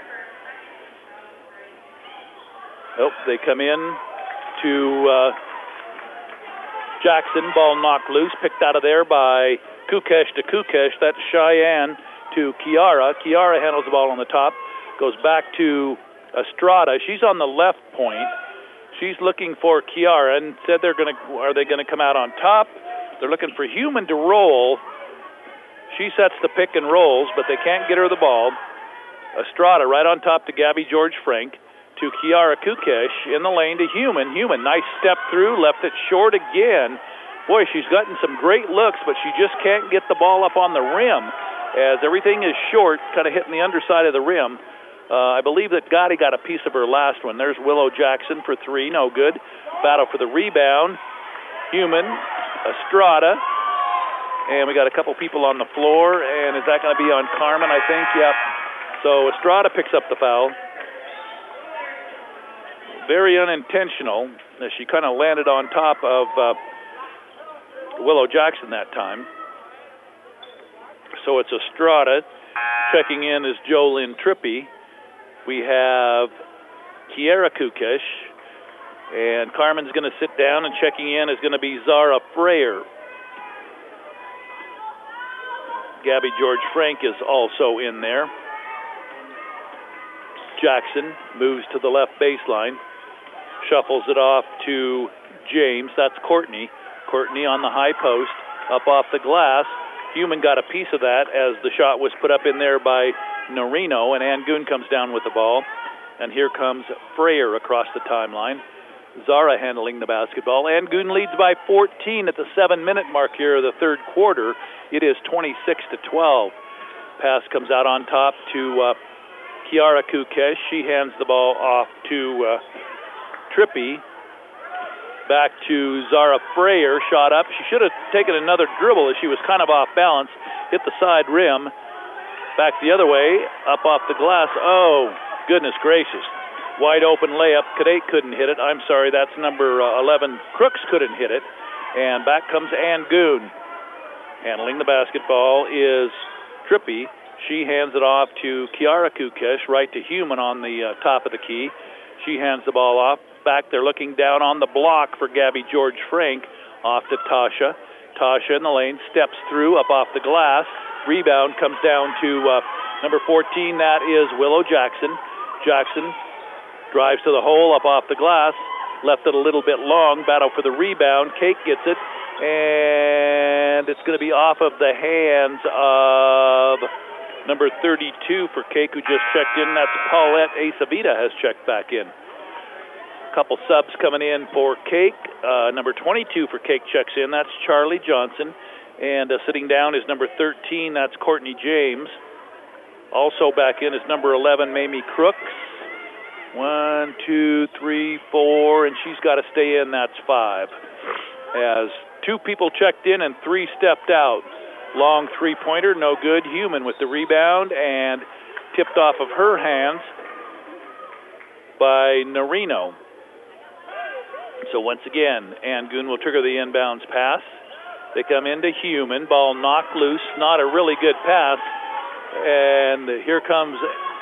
Oh, they come in to Jackson. Ball knocked loose, picked out of there by Kukesh to Kukesh. That's Cheyenne to Kiara. Kiara handles the ball on the top, goes back to Estrada. She's on the left point. She's looking for Kiara and said are they going to come out on top? They're looking for Human to roll. She sets the pick and rolls, but they can't get her the ball. Estrada right on top to Gabby George Frank, to Kiara Kukesh in the lane to Human. Human, nice step through, left it short again. Boy, she's gotten some great looks, but she just can't get the ball up on the rim as everything is short, kind of hitting the underside of the rim. I believe that Gotti got a piece of her last one. There's Willow Jackson for three, no good. Battle for the rebound. Human, Estrada, and we got a couple people on the floor, and is that going to be on Carmen, I think? Yep. So Estrada picks up the foul. Very unintentional, as she kind of landed on top of Willow Jackson that time. So it's Estrada. Checking in is Jolynn Trippi. We have Kiara Kukesh, and Carmen's going to sit down, and checking in is going to be Zara Freyer. Gabby George Frank is also in there. Jackson moves to the left baseline, shuffles it off to James. That's Courtney. Courtney on the high post, up off the glass. Human got a piece of that as the shot was put up in there by Norino, and Angoon comes down with the ball. And here comes Freyer across the timeline. Zara handling the basketball. Angoon leads by 14 at the 7-minute mark here of the third quarter. It is 26-12. Pass comes out on top to Kiara Kukesh. She hands the ball off to Trippi. Back to Zara Freyer. Shot up. She should have taken another dribble as she was kind of off balance. Hit the side rim. Back the other way. Up off the glass. Oh, goodness gracious. Wide open layup. Kadate couldn't hit it. I'm sorry, that's number 11. Crooks couldn't hit it. And back comes Angoon. Handling the basketball is Trippi. She hands it off to Kiara Kukesh, right to Human on the top of the key. She hands the ball off. Back there looking down on the block for Gabby George Frank. Off to Tasha. Tasha in the lane, steps through, up off the glass. Rebound comes down to number 14. That is Willow Jackson. Jackson drives to the hole, up off the glass. Left it a little bit long. Battle for the rebound. Cake gets it. And it's going to be off of the hands of number 32 for Cake, who just checked in. That's Paulette Acevita has checked back in. A couple subs coming in for Cake. Number 22 for Cake checks in. That's Charlie Johnson. And sitting down is number 13. That's Courtney James. Also back in is number 11, Mamie Crooks. 1, 2, 3, 4, and she's got to stay in. That's 5. As 2 people checked in and 3 stepped out. Long three-pointer, no good. Human with the rebound and tipped off of her hands by Norino. So once again, Angoon will trigger the inbounds pass. They come into Human. Ball knocked loose. Not a really good pass. And here comes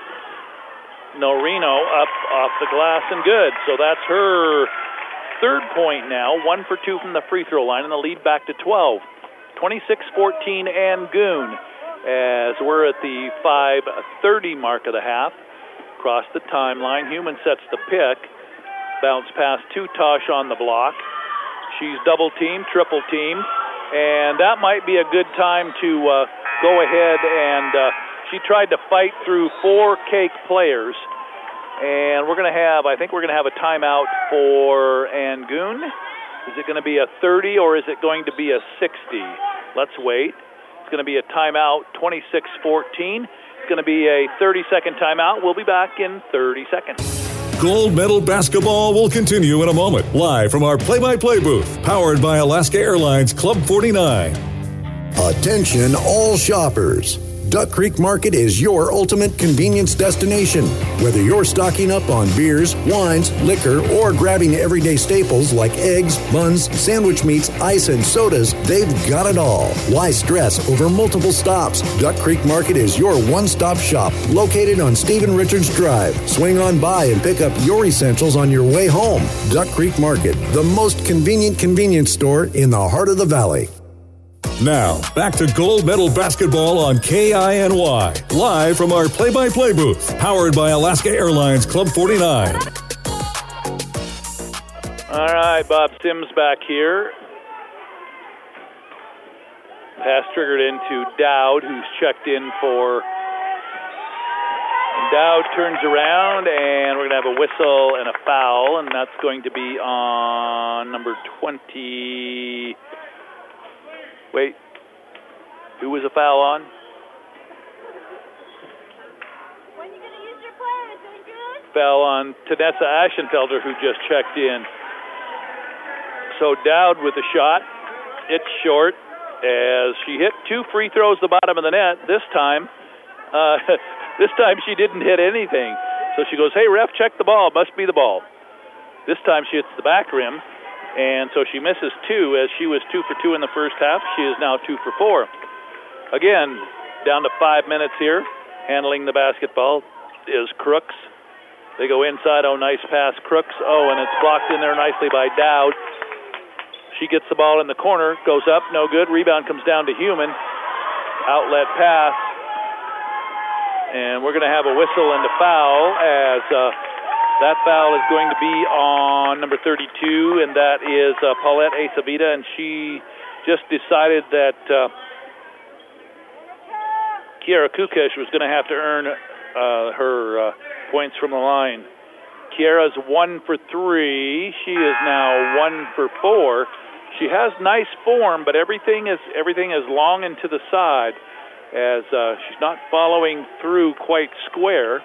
Norino up off the glass and good. So that's her third point now. 1 for 2 from the free throw line, and the lead back to 12. 26-14 Angoon as we're at the 5:30 mark of the half. Across the timeline, Human sets the pick. Bounce pass to Tosh on the block. She's double-teamed, triple-teamed, and that might be a good time to go ahead and she tried to fight through 4 Cake players. And I think we're going to have a timeout for Angoon. Is it going to be a 30 or is it going to be a 60? Let's wait. It's going to be a timeout, 26-14. It's going to be a 30-second timeout. We'll be back in 30 seconds. Gold Medal Basketball will continue in a moment. Live from our play-by-play booth, powered by Alaska Airlines Club 49. Attention all shoppers. Duck Creek Market is your ultimate convenience destination. Whether you're stocking up on beers, wines, liquor, or grabbing everyday staples like eggs, buns, sandwich meats, ice, and sodas, they've got it all. Why stress over multiple stops? Duck Creek Market is your one-stop shop located on Stephen Richards Drive. Swing on by and pick up your essentials on your way home. Duck Creek Market, the most convenient convenience store in the heart of the valley. Now, back to Gold Medal Basketball on KINY, live from our play-by-play booth, powered by Alaska Airlines Club 49. All right, Bob Sims back here. Pass triggered into Dowd, who's checked in for... Dowd turns around, and we're going to have a whistle and a foul, and that's going to be on number 20... Wait, who was a foul on? Foul on Tanessa Ashenfelter, who just checked in. So Dowd with the shot. It's short as she hit 2 free throws the bottom of the net. This time she didn't hit anything. So she goes, hey, ref, check the ball. Must be the ball. This time she hits the back rim. And so she misses 2, as she was 2 for 2 in the first half. She is now 2 for 4. Again, down to 5 minutes here. Handling the basketball is Crooks. They go inside. Oh, nice pass, Crooks. Oh, and it's blocked in there nicely by Dowd. She gets the ball in the corner, goes up, no good. Rebound comes down to Human. Outlet pass. And we're going to have a whistle and a foul as... that foul is going to be on number 32, and that is Paulette Acevita, and she just decided that Kiara Kukesh was going to have to earn her points from the line. Kiara's 1 for 3. She is now 1 for 4. She has nice form, but everything is long and to the side, as she's not following through quite square.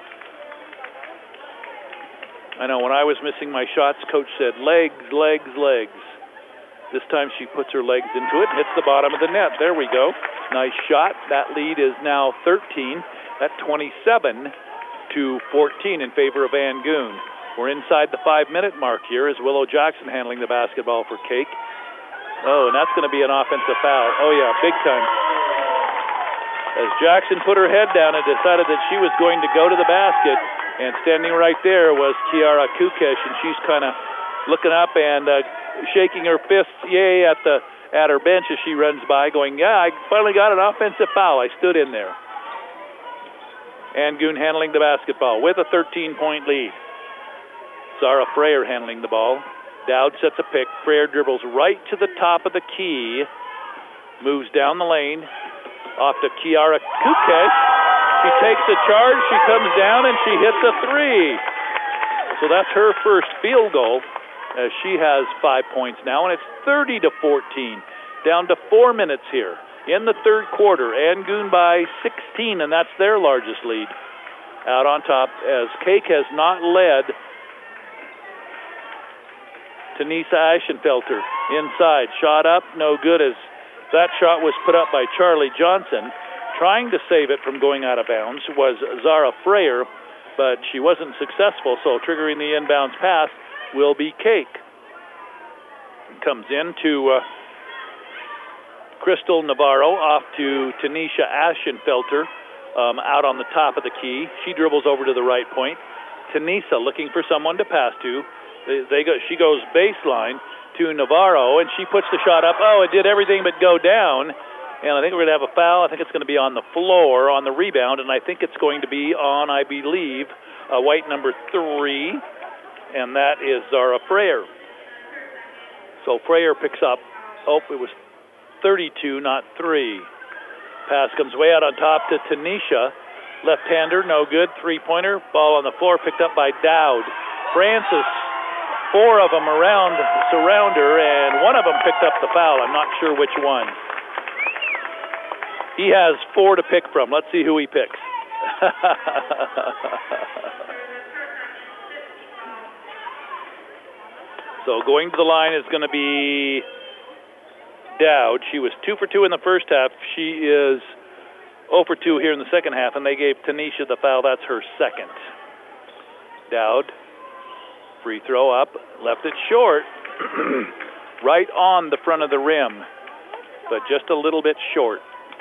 I know when I was missing my shots, Coach said, legs, legs, legs. This time she puts her legs into it and hits the bottom of the net. There we go. Nice shot. That lead is now 13 at 27 to 14 in favor of Van Goon. We're inside the 5-minute mark here as Willow Jackson handling the basketball for Cake. Oh, and that's going to be an offensive foul. Oh, yeah, big time. As Jackson put her head down and decided that she was going to go to the basket, and standing right there was Kiara Kukesh, and she's kind of looking up and shaking her fists, yay, at her bench as she runs by, going, yeah, I finally got an offensive foul. I stood in there. Angoon handling the basketball with a 13-point lead. Zara Freyer handling the ball. Dowd sets a pick. Freyer dribbles right to the top of the key, moves down the lane, off to Kiara Kukesh. She takes a charge, she comes down, and she hits a 3. So that's her first field goal, as she has 5 points now, and it's 30 to 14, down to 4 minutes here in the third quarter. Angoon by 16, and that's their largest lead. Out on top, as Cake has not led. Tanessa Ashenfelter inside, shot up, no good, as that shot was put up by Charlie Johnson. Trying to save it from going out of bounds was Zara Freyer, but she wasn't successful, so triggering the inbounds pass will be Cake. Comes in to Crystal Navarro, off to Tanisha Ashenfelter, out on the top of the key. She dribbles over to the right point. Tanessa looking for someone to pass to. She goes baseline to Navarro, and she puts the shot up. Oh, it did everything but go down. And I think we're going to have a foul. I think it's going to be on the floor on the rebound, and I think it's going to be on, I believe, white number 3, and that is Zara Freyer. So Freyer picks up. Oh, it was 32, not 3. Pass comes way out on top to Tanisha. Left-hander, no good. Three-pointer. Ball on the floor, picked up by Dowd. Francis, 4 of them surround her, and one of them picked up the foul. I'm not sure which one. He has 4 to pick from. Let's see who he picks. So going to the line is going to be Dowd. She was 2 for 2 in the first half. She is 0 for 2 here in the second half, and they gave Tanisha the foul. That's her second. Dowd, free throw up, left it short, right on the front of the rim, but just a little bit short.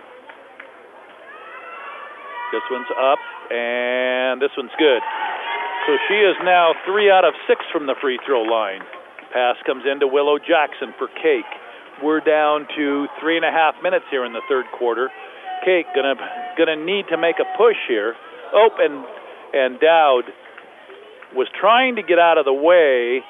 This one's up, and this one's good. So she is now 3 out of 6 from the free throw line. Pass comes into Willow Jackson for Cake. We're down to 3.5 minutes here in the third quarter. Cake gonna need to make a push here. Oh, and Dowd was trying to get out of the way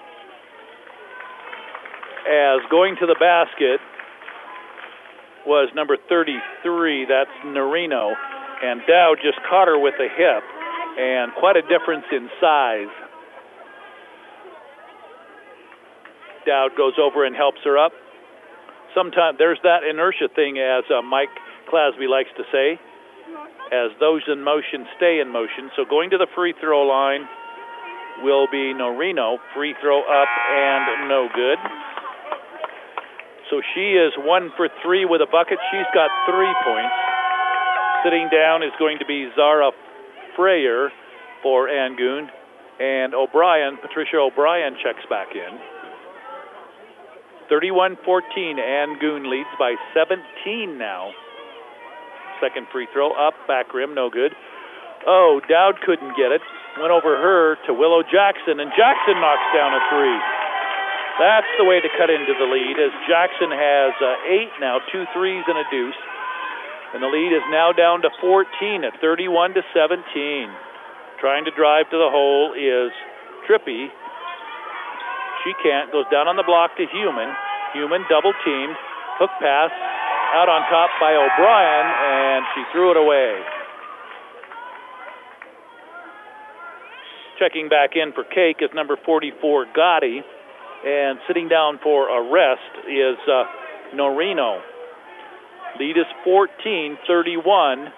as going to the basket was number 33. That's Norino. And Dowd just caught her with the hip, and quite a difference in size. Dowd goes over and helps her up. Sometimes there's that inertia thing, as Mike Clasby likes to say, as those in motion stay in motion. So going to the free throw line will be Norino. Free throw up and no good. So she is 1 for 3 with a bucket. She's got 3 points. Sitting down is going to be Zara Freyer for Angoon. And Patricia O'Brien checks back in. 31-14, Angoon leads by 17 now. Second free throw up, back rim, no good. Oh, Dowd couldn't get it. Went over her to Willow Jackson, and Jackson knocks down a 3. That's the way to cut into the lead, as Jackson has 8 now, 2 threes and a deuce. And the lead is now down to 14 at 31-17. Trying to drive to the hole is Trippy. She can't. Goes down on the block to Human. Human double-teamed. Hook pass out on top by O'Brien, and she threw it away. Checking back in for Cake is number 44, Gotti. And sitting down for a rest is Norino. Lead is 14-31.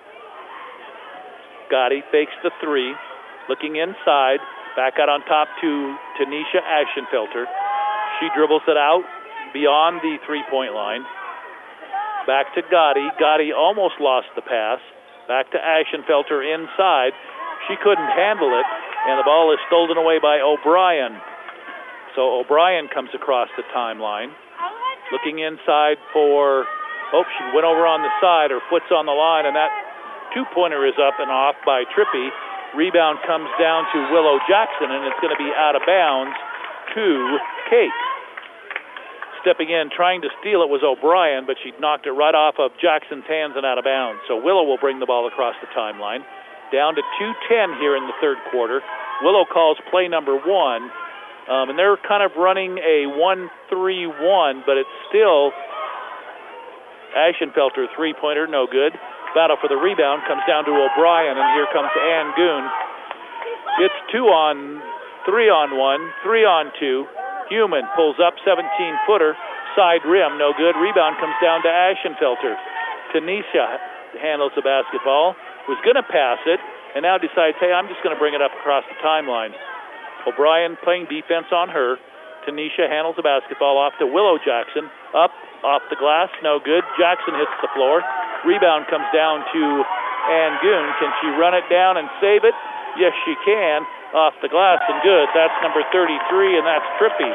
Gotti fakes the 3. Looking inside. Back out on top to Tanisha Ashenfelter. She dribbles it out beyond the three-point line. Back to Gotti. Gotti almost lost the pass. Back to Ashenfelter inside. She couldn't handle it, and the ball is stolen away by O'Brien. So O'Brien comes across the timeline. Looking inside for... Oh, she went over on the side. Her foot's on the line, and that two-pointer is up and off by Trippy. Rebound comes down to Willow Jackson, and it's going to be out of bounds to Cake. Stepping in, trying to steal it was O'Brien, but she knocked it right off of Jackson's hands and out of bounds. So Willow will bring the ball across the timeline. Down to 2:10 here in the third quarter. Willow calls play number 1, and they're kind of running a 1-3-1, but it's still Ashenfelter three-pointer, no good. Battle for the rebound comes down to O'Brien, and here comes Angoon. It's 2-on-1, 3-on-2. Human pulls up, 17-footer, side rim, no good. Rebound comes down to Ashenfelter. Tanisha handles the basketball, was going to pass it, and now decides, hey, I'm just going to bring it up across the timeline. O'Brien playing defense on her. Tanisha handles the basketball off to Willow Jackson. Up, off the glass, no good. Jackson hits the floor. Rebound comes down to Angoon. Can she run it down and save it? Yes, she can. Off the glass and good. That's number 33, and that's Trippy.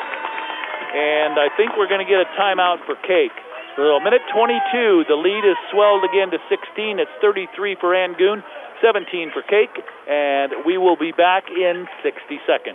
And I think we're going to get a timeout for Cake. So minute 22, the lead is swelled again to 16. It's 33 for Angoon, 17 for Cake, and we will be back in 60 seconds.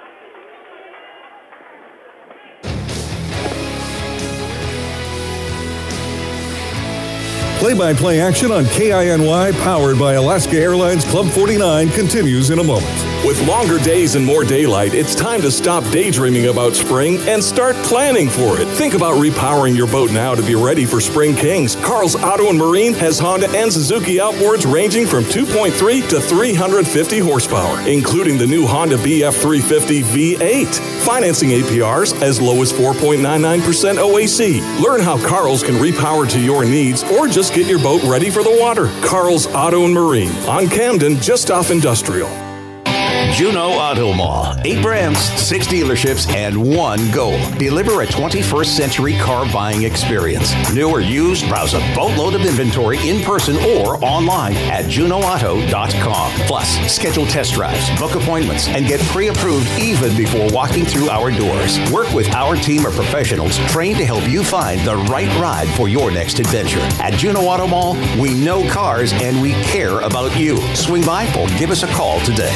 Play-by-play action on KINY, powered by Alaska Airlines Club 49, continues in a moment. With longer days and more daylight, it's time to stop daydreaming about spring and start planning for it. Think about repowering your boat now to be ready for Spring Kings. Carl's Auto and Marine has Honda and Suzuki outboards ranging from 2.3 to 350 horsepower, including the new Honda BF350 V8. Financing APRs as low as 4.99% OAC. Learn how Carl's can repower to your needs, or just get your boat ready for the water. Carl's Auto and Marine on Camden, just off Industrial. Juneau Auto Mall. 8 brands, 6 dealerships, and 1 goal. Deliver a 21st century car buying experience. New or used, browse a boatload of inventory in person or online at juneauauto.com. Plus, schedule test drives, book appointments, and get pre-approved even before walking through our doors. Work with our team of professionals trained to help you find the right ride for your next adventure. At Juneau Auto Mall, we know cars and we care about you. Swing by or give us a call today.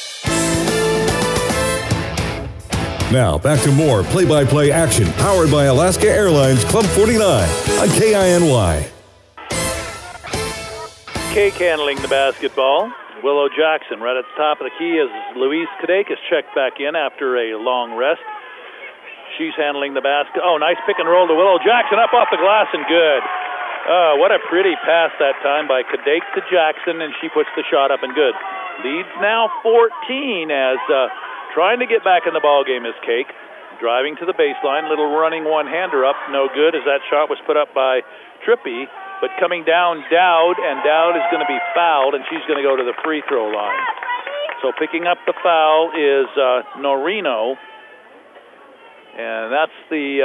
Now, back to more play-by-play action powered by Alaska Airlines Club 49 on KINY. Cake handling the basketball. Willow Jackson right at the top of the key as Louise Kadek is checked back in after a long rest. She's handling the basket. Oh, nice pick and roll to Willow Jackson up off the glass and good. What a pretty pass that time by Kadek to Jackson, and she puts the shot up and good. Leads now 14 as trying to get back in the ball game is Cake. Driving to the baseline, little running one-hander up, no good as that shot was put up by Trippy. But coming down Dowd, and Dowd is going to be fouled, and she's going to go to the free throw line. So picking up the foul is Norino, and that's the.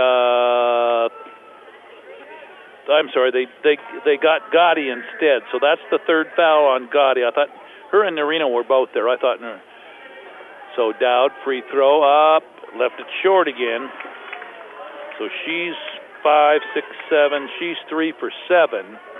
I'm sorry, they got Gotti instead, so that's the third foul on Gotti. I thought her and Norino were both there. I thought. So Dowd, free throw up, left it short again. So she's 5, 6, 7. She's 3 for 7.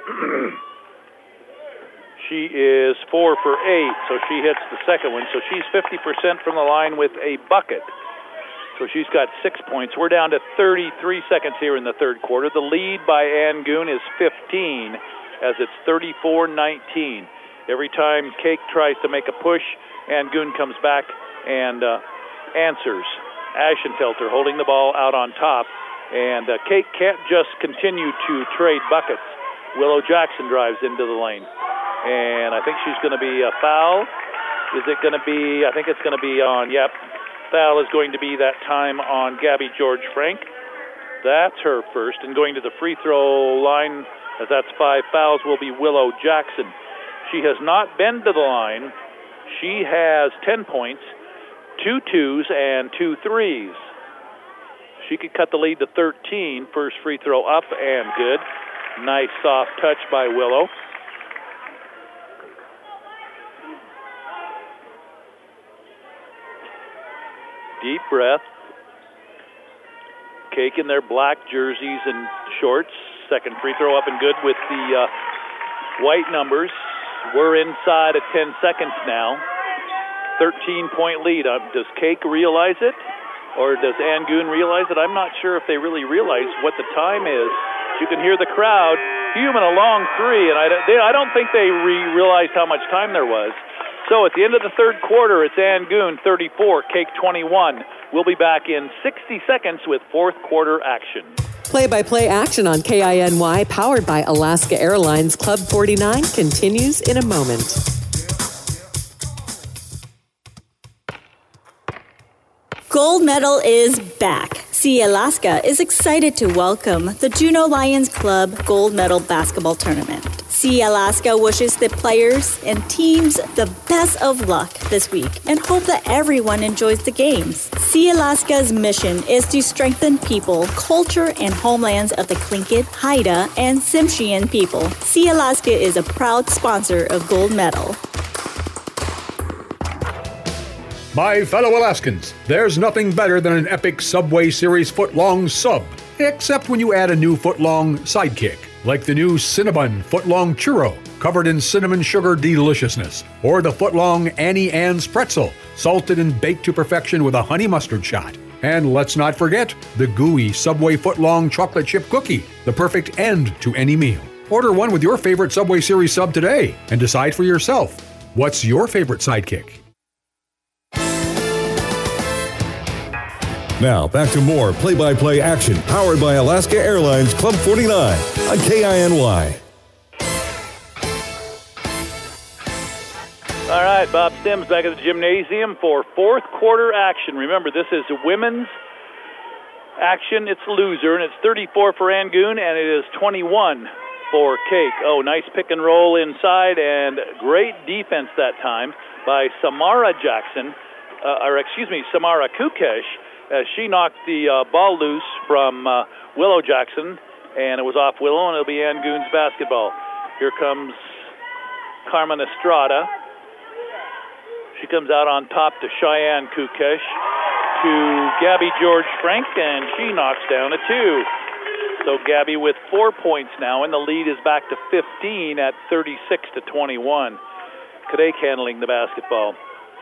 She is 4 for 8, so she hits the second one. So she's 50% from the line with a bucket. So she's got 6 points. We're down to 33 seconds here in the third quarter. The lead by Angoon is 15 as it's 34-19. Every time Cake tries to make a push, Angoon comes back and answers. Ashenfelter holding the ball out on top. And Cake can't just continue to trade buckets. Willow Jackson drives into the lane. And I think she's going to be a foul. Is it going to be? I think it's going to be on, yep. Foul is going to be that time on Gabby George Frank. That's her first. And going to the free throw line, as that's 5 fouls, will be Willow Jackson. She has not been to the line. She has 10 points, 2 twos, and 2 threes. She could cut the lead to 13. First free throw up and good. Nice soft touch by Willow. Deep breath. Cake in their black jerseys and shorts. Second free throw up and good with the white numbers. We're inside of 10 seconds now. 13-point lead. Does Cake realize it? Or does Angoon realize it? I'm not sure if they really realize what the time is. You can hear the crowd fuming a long three, and I don't think they realized how much time there was. So at the end of the third quarter, it's Angoon 34, Cake 21. We'll be back in 60 seconds with fourth quarter action. Play-by-play action on KINY, powered by Alaska Airlines Club 49, continues in a moment. Gold Medal is back. Sea Alaska is excited to welcome the Juneau Lions Club Gold Medal Basketball Tournament. Sea Alaska wishes the players and teams the best of luck this week and hope that everyone enjoys the games. Sea Alaska's mission is to strengthen people, culture, and homelands of the Tlingit, Haida, and Tsimshian people. Sea Alaska is a proud sponsor of Gold Medal. My fellow Alaskans, there's nothing better than an epic Subway Series footlong sub, except when you add a new footlong sidekick, like the new Cinnabon footlong churro, covered in cinnamon sugar deliciousness, or the footlong Annie Ann's pretzel, salted and baked to perfection with a honey mustard shot. And let's not forget the gooey Subway footlong chocolate chip cookie, the perfect end to any meal. Order one with your favorite Subway Series sub today and decide for yourself. What's your favorite sidekick? Now, back to more play-by-play action powered by Alaska Airlines Club 49 on KINY. All right, Bob Sims back at the gymnasium for fourth quarter action. Remember, this is women's action. It's loser, and it's 34 for Angoon, and it is 21 for Cake. Oh, nice pick and roll inside, and great defense that time by Samara Kukesh, as she knocked the ball loose from Willow Jackson, and it was off Willow, and it'll be Angoon's basketball. Here comes Carmen Estrada. She comes out on top to Cheyenne Kukesh, to Gabby George Frank, and she knocks down a 2. So Gabby with 4 points now, and the lead is back to 15 at 36-21. Kadek handling the basketball.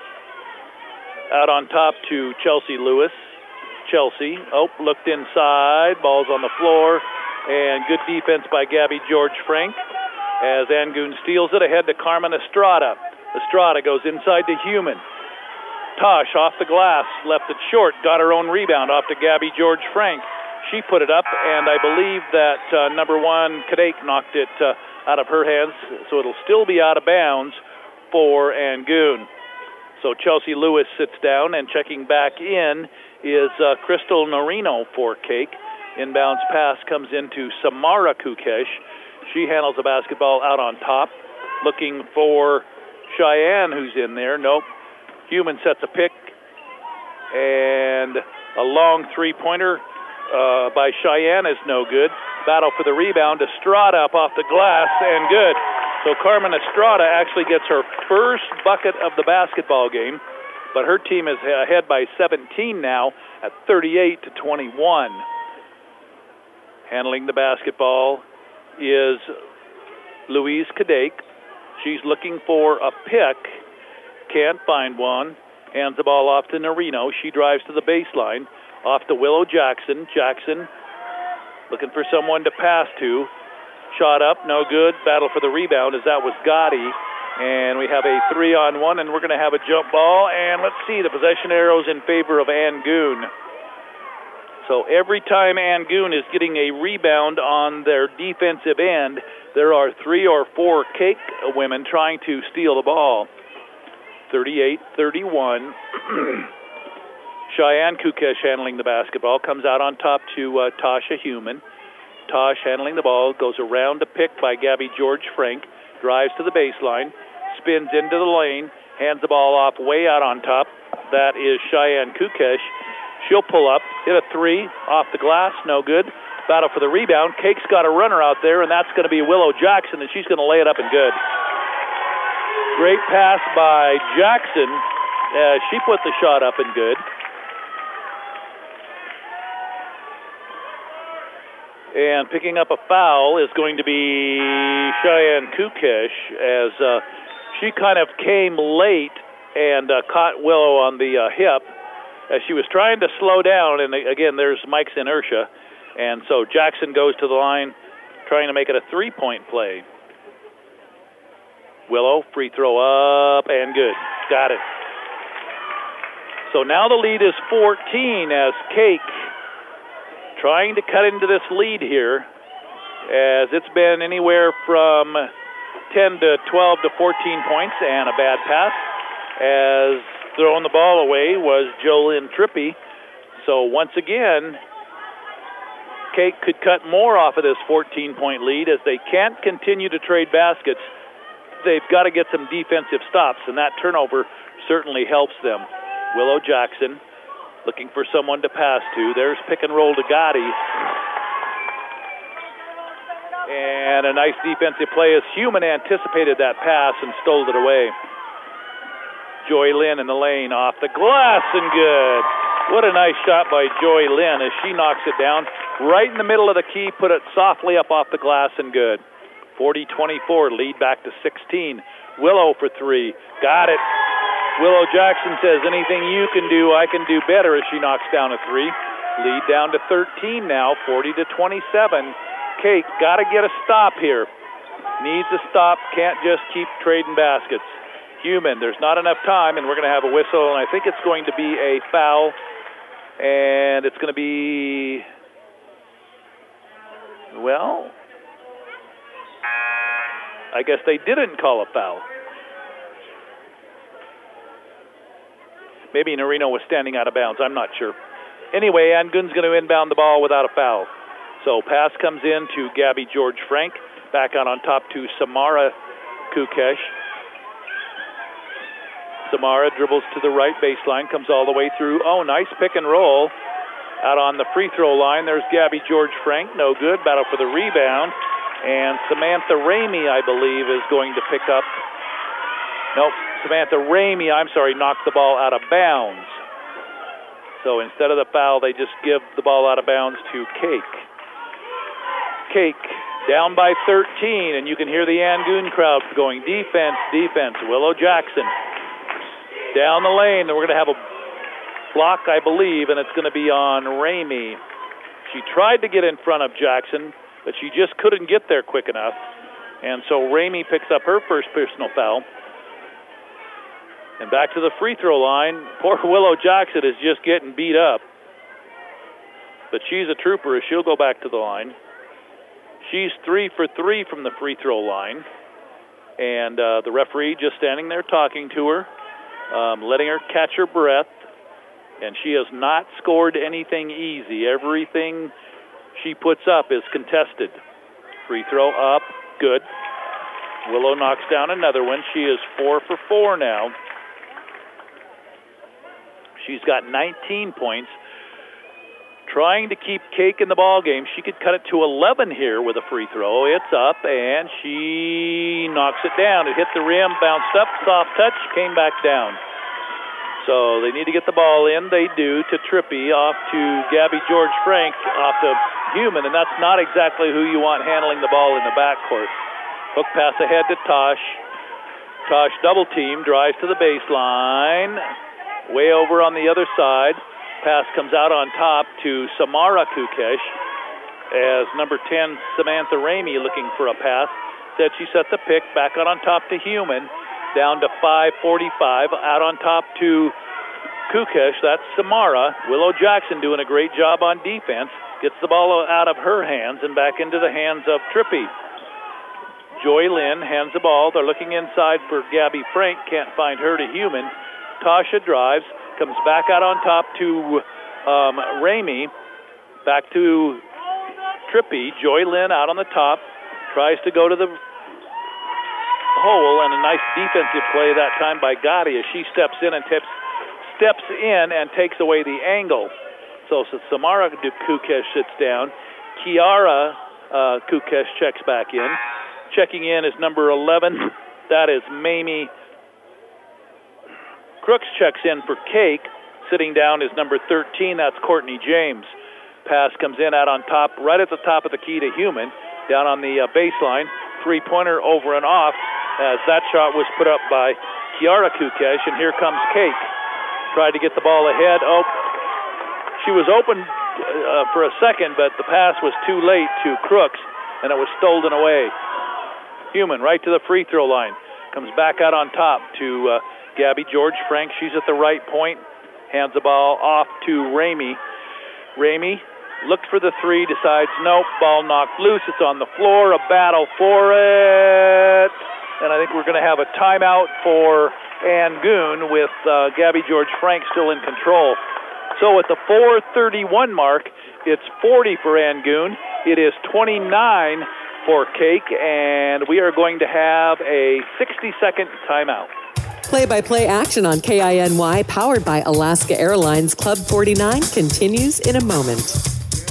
Out on top to Chelsea Lewis. Chelsea, looked inside, ball's on the floor, and good defense by Gabby George Frank as Angoon steals it ahead to Carmen Estrada. Estrada goes inside to Human. Tosh off the glass, left it short, got her own rebound off to Gabby George Frank. She put it up, and I believe that number 1, Kadek, knocked it out of her hands, so it'll still be out of bounds for Angoon. So Chelsea Lewis sits down, and checking back in is Crystal Norino for Cake. Inbounds pass comes into Samara Kukesh. She handles the basketball out on top, looking for Cheyenne, who's in there. Nope. Human sets a pick, and a long three-pointer by Cheyenne is no good. Battle for the rebound. Estrada up off the glass, and good. So Carmen Estrada actually gets her first bucket of the basketball game, but her team is ahead by 17 now at 38-21. Handling the basketball is Louise Kadek. She's looking for a pick. Can't find one. Hands the ball off to Norino. She drives to the baseline. Off to Willow Jackson. Jackson looking for someone to pass to. Shot up, no good. Battle for the rebound as that was Gotti. And we have a 3-on-1, and we're going to have a jump ball. And let's see, the possession arrow's in favor of Angoon. So every time Angoon is getting a rebound on their defensive end, there are 3 or 4 Cake women trying to steal the ball. 38-31. Cheyenne Kukesh handling the basketball. Comes out on top to Tasha Human. Tosh handling the ball. Goes around a pick by Gabby George Frank. Drives to the baseline. Spins into the lane. Hands the ball off way out on top. That is Cheyenne Kukesh. She'll pull up. Hit a 3. Off the glass. No good. Battle for the rebound. Cake's got a runner out there, and that's going to be Willow Jackson, and she's going to lay it up and good. Great pass by Jackson. She put the shot up and good. And picking up a foul is going to be Cheyenne Kukesh, as she kind of came late and caught Willow on the hip as she was trying to slow down. And again, there's Mike's inertia. And so Jackson goes to the line trying to make it a 3-point play. Willow, free throw up and good. Got it. So now the lead is 14 as Cake trying to cut into this lead here, as it's been anywhere from 10 to 12 to 14 points, and a bad pass as throwing the ball away was Jolynn Trippy. So once again, Cake could cut more off of this 14-point lead, as they can't continue to trade baskets. They've got to get some defensive stops, and that turnover certainly helps them. Willow Jackson looking for someone to pass to. There's pick and roll to Gotti. And a nice defensive play as Human anticipated that pass and stole it away. Joy Lynn in the lane, off the glass and good. What a nice shot by Joy Lynn as she knocks it down right in the middle of the key, put it softly up off the glass and good. 40-24, lead back to 16. Willow for 3. Got it. Willow Jackson says, anything you can do, I can do better, as she knocks down a 3. Lead down to 13 now, 40-27. Cake, got to get a stop here. Needs a stop, can't just keep trading baskets. Human, there's not enough time, and we're going to have a whistle, and I think it's going to be a foul, and it's going to be, well, I guess they didn't call a foul. Maybe Norino was standing out of bounds. I'm not sure. Anyway, Angoon's going to inbound the ball without a foul. So pass comes in to Gabby George Frank. Back out on top to Samara Kukesh. Samara dribbles to the right baseline, comes all the way through. Oh, nice pick and roll. Out on the free throw line, there's Gabby George-Frank. No good. Battle for the rebound. And Samantha Ramey, I believe, is going to pick up. Nope. Samantha Ramey, knocked the ball out of bounds. So instead of the foul, they just give the ball out of bounds to Cake. Cake down by 13, and you can hear the Angoon crowd going, defense, defense. Willow Jackson down the lane, and we're going to have a block, I believe, and it's going to be on Ramey. She tried to get in front of Jackson, but she just couldn't get there quick enough. And so Ramey picks up her first personal foul. And back to the free throw line. Poor Willow Jackson is just getting beat up. But she's a trooper as she'll go back to the line. She's 3 for 3 from the free throw line. And the referee just standing there talking to her, letting her catch her breath. And she has not scored anything easy. Everything she puts up is contested. Free throw up, good. Willow knocks down another one. She is 4 for 4 now. She's got 19 points. Trying to keep Cake in the ball game. She could cut it to 11 here with a free throw. It's up, and she knocks it down. It hit the rim, bounced up, soft touch, came back down. So they need to get the ball in. They do to Trippy, off to Gabby George-Frank, off to Human, and that's not exactly who you want handling the ball in the backcourt. Hook pass ahead to Tosh. Tosh double team, drives to the baseline. Way over on the other side. Pass comes out on top to Samara Kukesh as number 10, Samantha Ramey, looking for a pass. Said she set the pick, back out on top to Human. Down to 5:45, out on top to Kukesh. That's Samara. Willow Jackson doing a great job on defense. Gets the ball out of her hands and back into the hands of Trippy. Joy Lynn hands the ball. They're looking inside for Gabby Frank. Can't find her to Human. Tasha drives. Comes back out on top to Ramey. Back to Trippy. Joy Lynn out on the top. Tries to go to the hole, and a nice defensive play that time by Gotti as she steps in and takes away the angle. So Samara Kukesh sits down. Kiara Kukesh checks back in. Checking in is number 11. That is Mamie Crooks. Checks in for Cake. Sitting down is number 13. That's Courtney James. Pass comes in out on top, right at the top of the key to Human. Down on the baseline. Three-pointer over and off as that shot was put up by Kiara Kukesh. And here comes Cake. Tried to get the ball ahead. Oh, she was open for a second, but the pass was too late to Crooks, and it was stolen away. Human right to the free throw line. Comes back out on top to Gabby George-Frank. She's at the right point. Hands the ball off to Ramey. Ramey looked for the three, decides nope, ball knocked loose. It's on the floor, a battle for it. And I think we're going to have a timeout for Angoon with Gabby George-Frank still in control. So at the 4:31 mark, it's 40 for Angoon. It is 29 for Cake, and we are going to have a 60-second timeout. Play-by-play action on KINY, powered by Alaska Airlines Club 49, continues in a moment.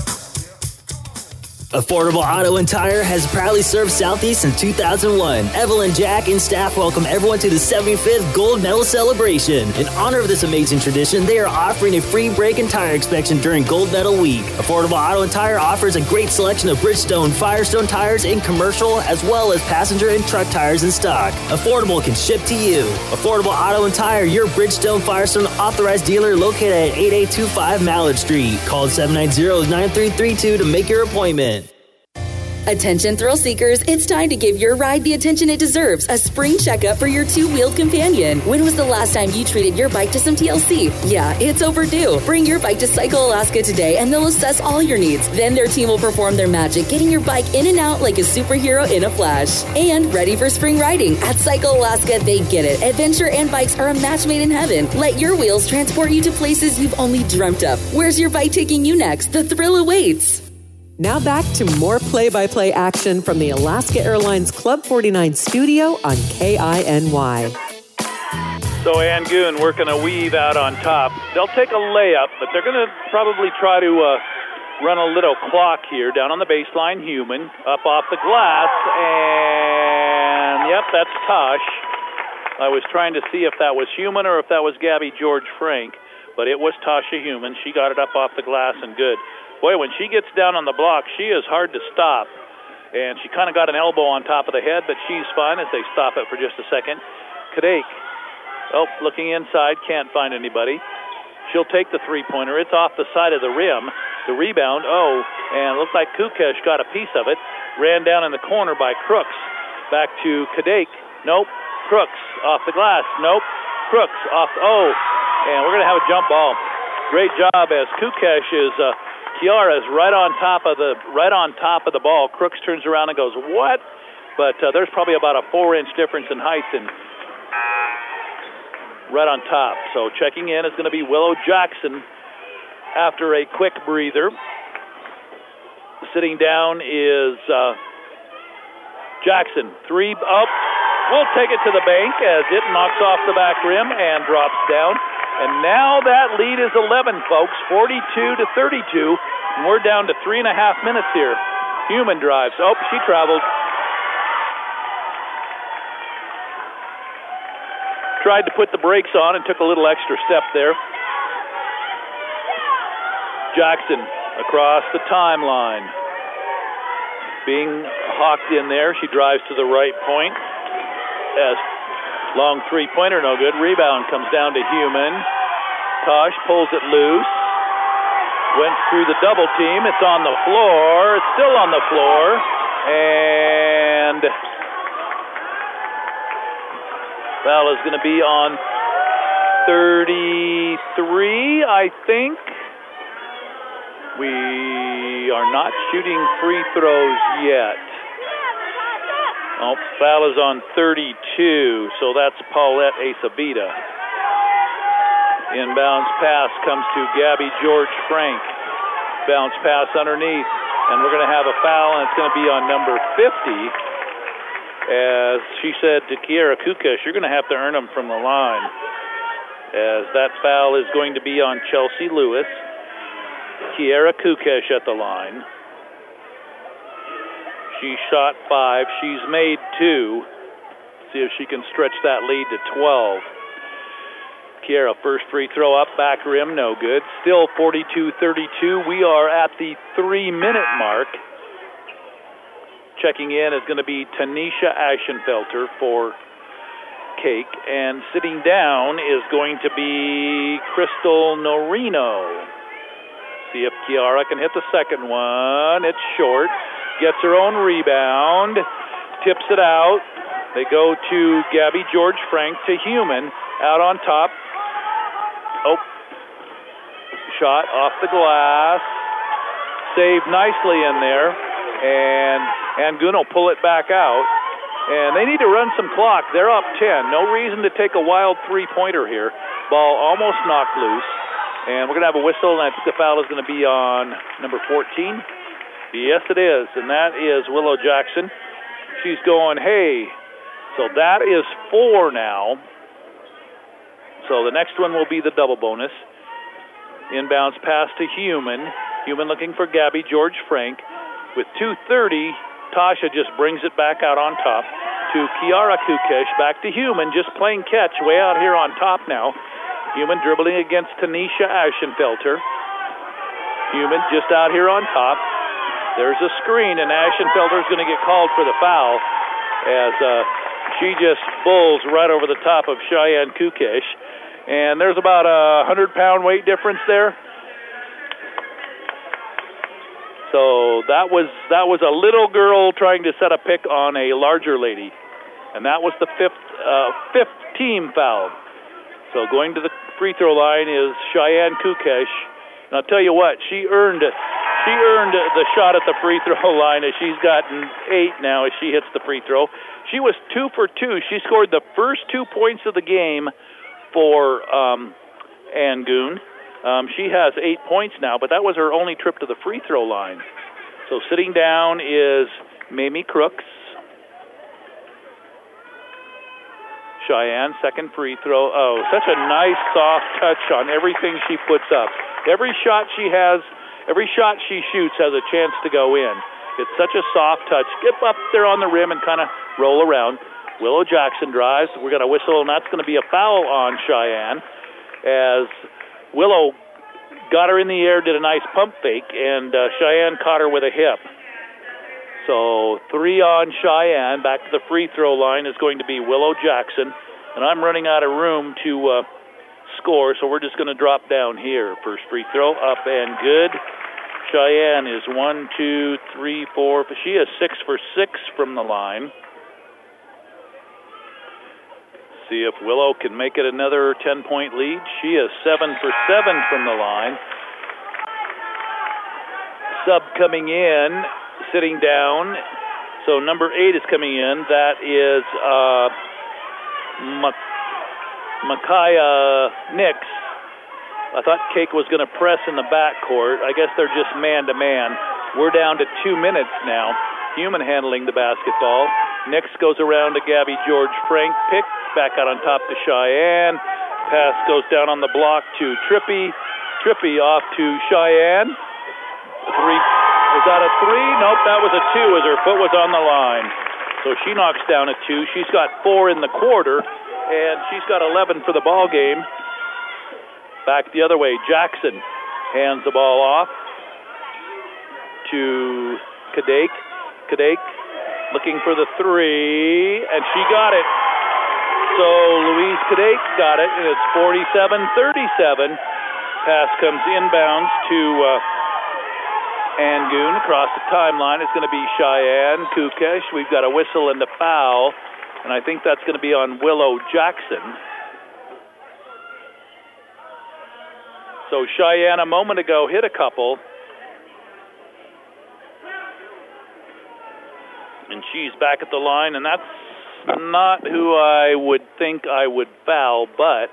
Affordable Auto and Tire has proudly served Southeast since 2001. Evelyn, Jack, and staff welcome everyone to the 75th Gold Medal Celebration. In honor of this amazing tradition, they are offering a free brake and tire inspection during Gold Medal Week. Affordable Auto and Tire offers a great selection of Bridgestone, Firestone tires in commercial, as well as passenger and truck tires in stock. Affordable can ship to you. Affordable Auto and Tire, your Bridgestone, Firestone authorized dealer located at 8825 Mallard Street. Call 790-9332 to make your appointment. Attention thrill seekers, it's time to give your ride the attention it deserves. A spring checkup for your two-wheeled companion. When was the last time you treated your bike to some TLC? Yeah, it's overdue. Bring your bike to Cycle Alaska today and they'll assess all your needs. Then their team will perform their magic, getting your bike in and out like a superhero in a flash. And ready for spring riding. At Cycle Alaska, they get it. Adventure and bikes are a match made in heaven. Let your wheels transport you to places you've only dreamt of. Where's your bike taking you next? The thrill awaits. Now back to more play-by-play action from the Alaska Airlines Club 49 studio on KINY. So Angoon working a weave out on top. They'll take a layup, but they're going to probably try to run a little clock here. Down on the baseline, Human. Up off the glass, and yep, that's Tosh. I was trying to see if that was Human or if that was Gabby George Frank, but it was Tasha Human. She got it up off the glass and good. Boy, when she gets down on the block, she is hard to stop. And she kind of got an elbow on top of the head, but she's fine as they stop it for just a second. Kadek. Oh, looking inside, can't find anybody. She'll take the three-pointer. It's off the side of the rim. The rebound, and it looked like Kukesh got a piece of it. Ran down in the corner by Crooks. Back to Kadek. Nope. Crooks off the glass. Nope. Crooks off. And we're going to have a jump ball. Great job as Kukesh is. Kiara's right on top of the ball. Crooks turns around and goes, what? But there's probably about a 4-inch difference in height and right on top. So checking in is going to be Willow Jackson after a quick breather. Sitting down is Jackson. Three up. We'll take it to the bank as it knocks off the back rim and drops down. And now that lead is 11, folks, 42-32. And we're down to 3.5 minutes here. Human drives. She traveled. Tried to put the brakes on and took a little extra step there. Jackson across the timeline. Being hawked in there. She drives to the right point. As long three-pointer, no good. Rebound comes down to Human. Tosh pulls it loose. Went through the double team. It's on the floor. It's still on the floor. And foul is going to be on 33, I think. We are not shooting free throws yet. Foul is on 32, so that's Paulette Acebita. Inbounds pass comes to Gabby George Frank. Bounce pass underneath, and we're going to have a foul, and it's going to be on number 50. As she said to Kiara Kukesh, you're going to have to earn them from the line. As that foul is going to be on Chelsea Lewis. Kiara Kukesh at the line. She shot 5. She's made 2. See if she can stretch that lead to 12. Kiara, first free throw up, back rim, no good. Still 42-32. We are at the 3-minute mark. Checking in is going to be Tanisha Ashenfelter for Cake. And sitting down is going to be Crystal Norino. See if Kiara can hit the second one. It's short. Gets her own rebound. Tips it out. They go to Gabby George Frank to Human. Out on top. Shot off the glass. Saved nicely in there. And Angoon will pull it back out. And they need to run some clock. They're up 10. No reason to take a wild three-pointer here. Ball almost knocked loose. And we're going to have a whistle, and I think the foul is going to be on number 14. Yes, it is, and that is Willow Jackson. She's going, hey. So that is 4 now. So the next one will be the double bonus. Inbounds pass to Human. Human looking for Gabby George Frank. With 2:30, Tasha just brings it back out on top to Kiara Kukesh. Back to Human, just playing catch way out here on top now. Human dribbling against Tanisha Ashenfelter. Human just out here on top. There's a screen, and Ashenfelter's going to get called for the foul as she just bulls right over the top of Cheyenne Kukesh. And there's about a 100-pound weight difference there. So that was a little girl trying to set a pick on a larger lady. And that was the fifth team foul. So going to the free throw line is Cheyenne Kukesh. And I'll tell you what, she earned the shot at the free throw line as she's gotten 8 now as she hits the free throw. She was 2 for 2. She scored the first 2 points of the game for Angoon. She has 8 points now, but that was her only trip to the free throw line. So sitting down is Mamie Crooks. Cheyenne, second free throw. Oh, such a nice soft touch on everything she puts up. Every shot she shoots has a chance to go in. It's such a soft touch. Get up there on the rim and kind of roll around. Willow Jackson drives. We're going to whistle, and that's going to be a foul on Cheyenne as Willow got her in the air, did a nice pump fake, and Cheyenne caught her with a hip. So 3 on Cheyenne. Back to the free throw line is going to be Willow Jackson, and I'm running out of room to score, so we're just going to drop down here. First free throw up and good. Cheyenne is 1, 2, 3, 4. She is 6 for 6 from the line. See if Willow can make it another 10-point lead. She is 7 for 7 from the line. Sub coming in, sitting down. So number 8 is coming in. That is Micaiah Nix. I thought Cake was going to press in the backcourt. I guess they're just man-to-man. We're down to 2 minutes now. Human handling the basketball. Nix goes around to Gabby George Frank. Pick back out on top to Cheyenne. Pass goes down on the block to Trippy. Trippy off to Cheyenne. Is that a 3? Nope, that was a 2 as her foot was on the line. So she knocks down a 2. She's got 4 in the quarter, and she's got 11 for the ball game. Back the other way, Jackson hands the ball off to Kadake. Kadake looking for the 3, and she got it. So Louise Kadake got it, and it's 47-37. Pass comes inbounds to Angoon across the timeline. It's going to be Cheyenne Kukesh. We've got a whistle and a foul, and I think that's going to be on Willow Jackson. So Cheyenne a moment ago hit a couple, and she's back at the line, and that's not who I would think I would foul, but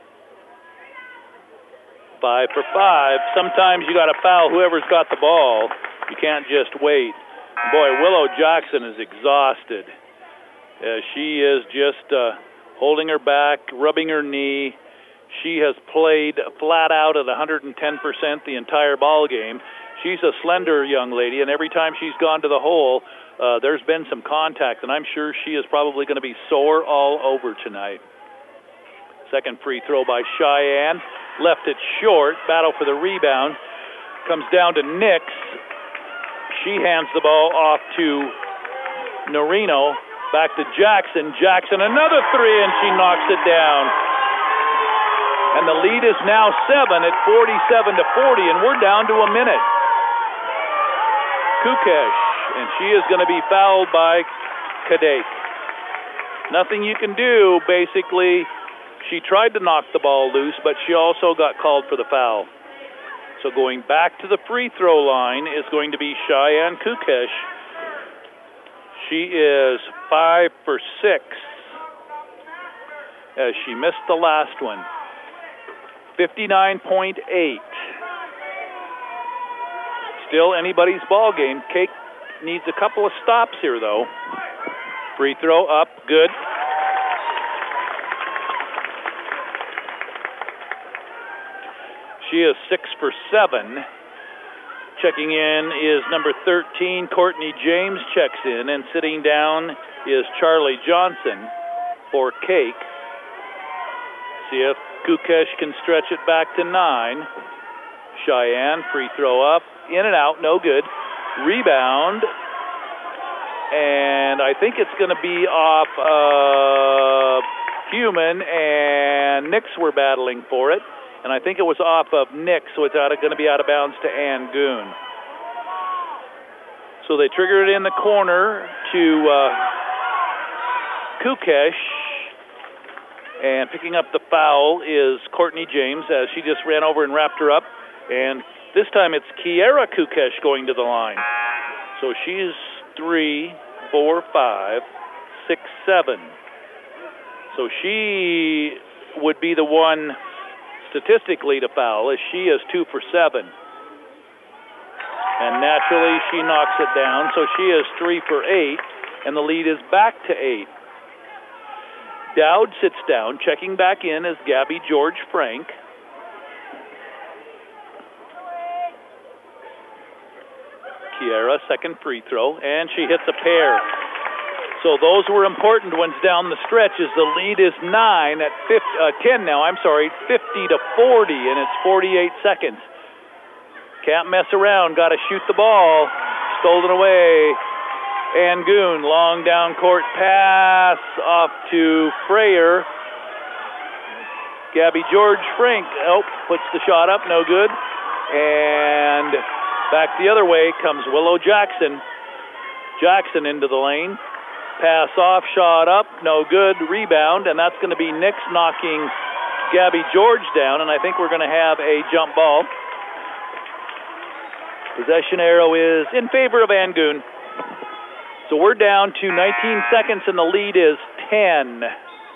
5 for 5. Sometimes you got to foul whoever's got the ball. You can't just wait. Boy, Willow Jackson is exhausted. She is just holding her back, rubbing her knee. She has played flat out at 110% the entire ball game. She's a slender young lady, and every time she's gone to the hole, there's been some contact, and I'm sure she is probably going to be sore all over tonight. Second free throw by Cheyenne. Left it short. Battle for the rebound. Comes down to Nix. She hands the ball off to Norino. Back to Jackson. Jackson, another 3, and she knocks it down. And the lead is now 7 at 47-40, and we're down to a minute. Kukesh, and she is going to be fouled by Kadek. Nothing you can do, basically. She tried to knock the ball loose, but she also got called for the foul. So going back to the free throw line is going to be Cheyenne Kukesh. She is 5 for 6 as she missed the last one. 59.8. Still anybody's ball game. Cake needs a couple of stops here, though. Free throw up, good. She is 6 for 7. Checking in is number 13, Courtney James checks in, and sitting down is Charlie Johnson for Cake. See if Kukesh can stretch it back to 9. Cheyenne, free throw up, in and out, no good. Rebound, and I think it's going to be off Human, and Nix were battling for it. And I think it was off of Nix, so it's going to be out of bounds to Angoon. So they trigger it in the corner to Kukesh. And picking up the foul is Courtney James, as she just ran over and wrapped her up. And this time it's Kiera Kukesh going to the line. So she's 3, 4, 5, 6, 7. So she would be the one statistically to foul, as she is 2 for 7. And naturally she knocks it down, so she is 3 for 8, and the lead is back to 8. Dowd sits down. Checking back in is Gabby George Frank. Kiera, second free throw, and she hits a pair. So those were important ones down the stretch as the lead is 10 now, 50-40, and it's 48 seconds. Can't mess around, got to shoot the ball. Stolen away. Angoon, long down court pass off to Freyer. Gabby George Frank, puts the shot up, no good. And back the other way comes Willow Jackson. Jackson into the lane. Pass off, shot up, no good. Rebound, and that's going to be Nix knocking Gabby George down, and I think we're going to have a jump ball. Possession arrow is in favor of Angoon. So we're down to 19 seconds, and the lead is 10.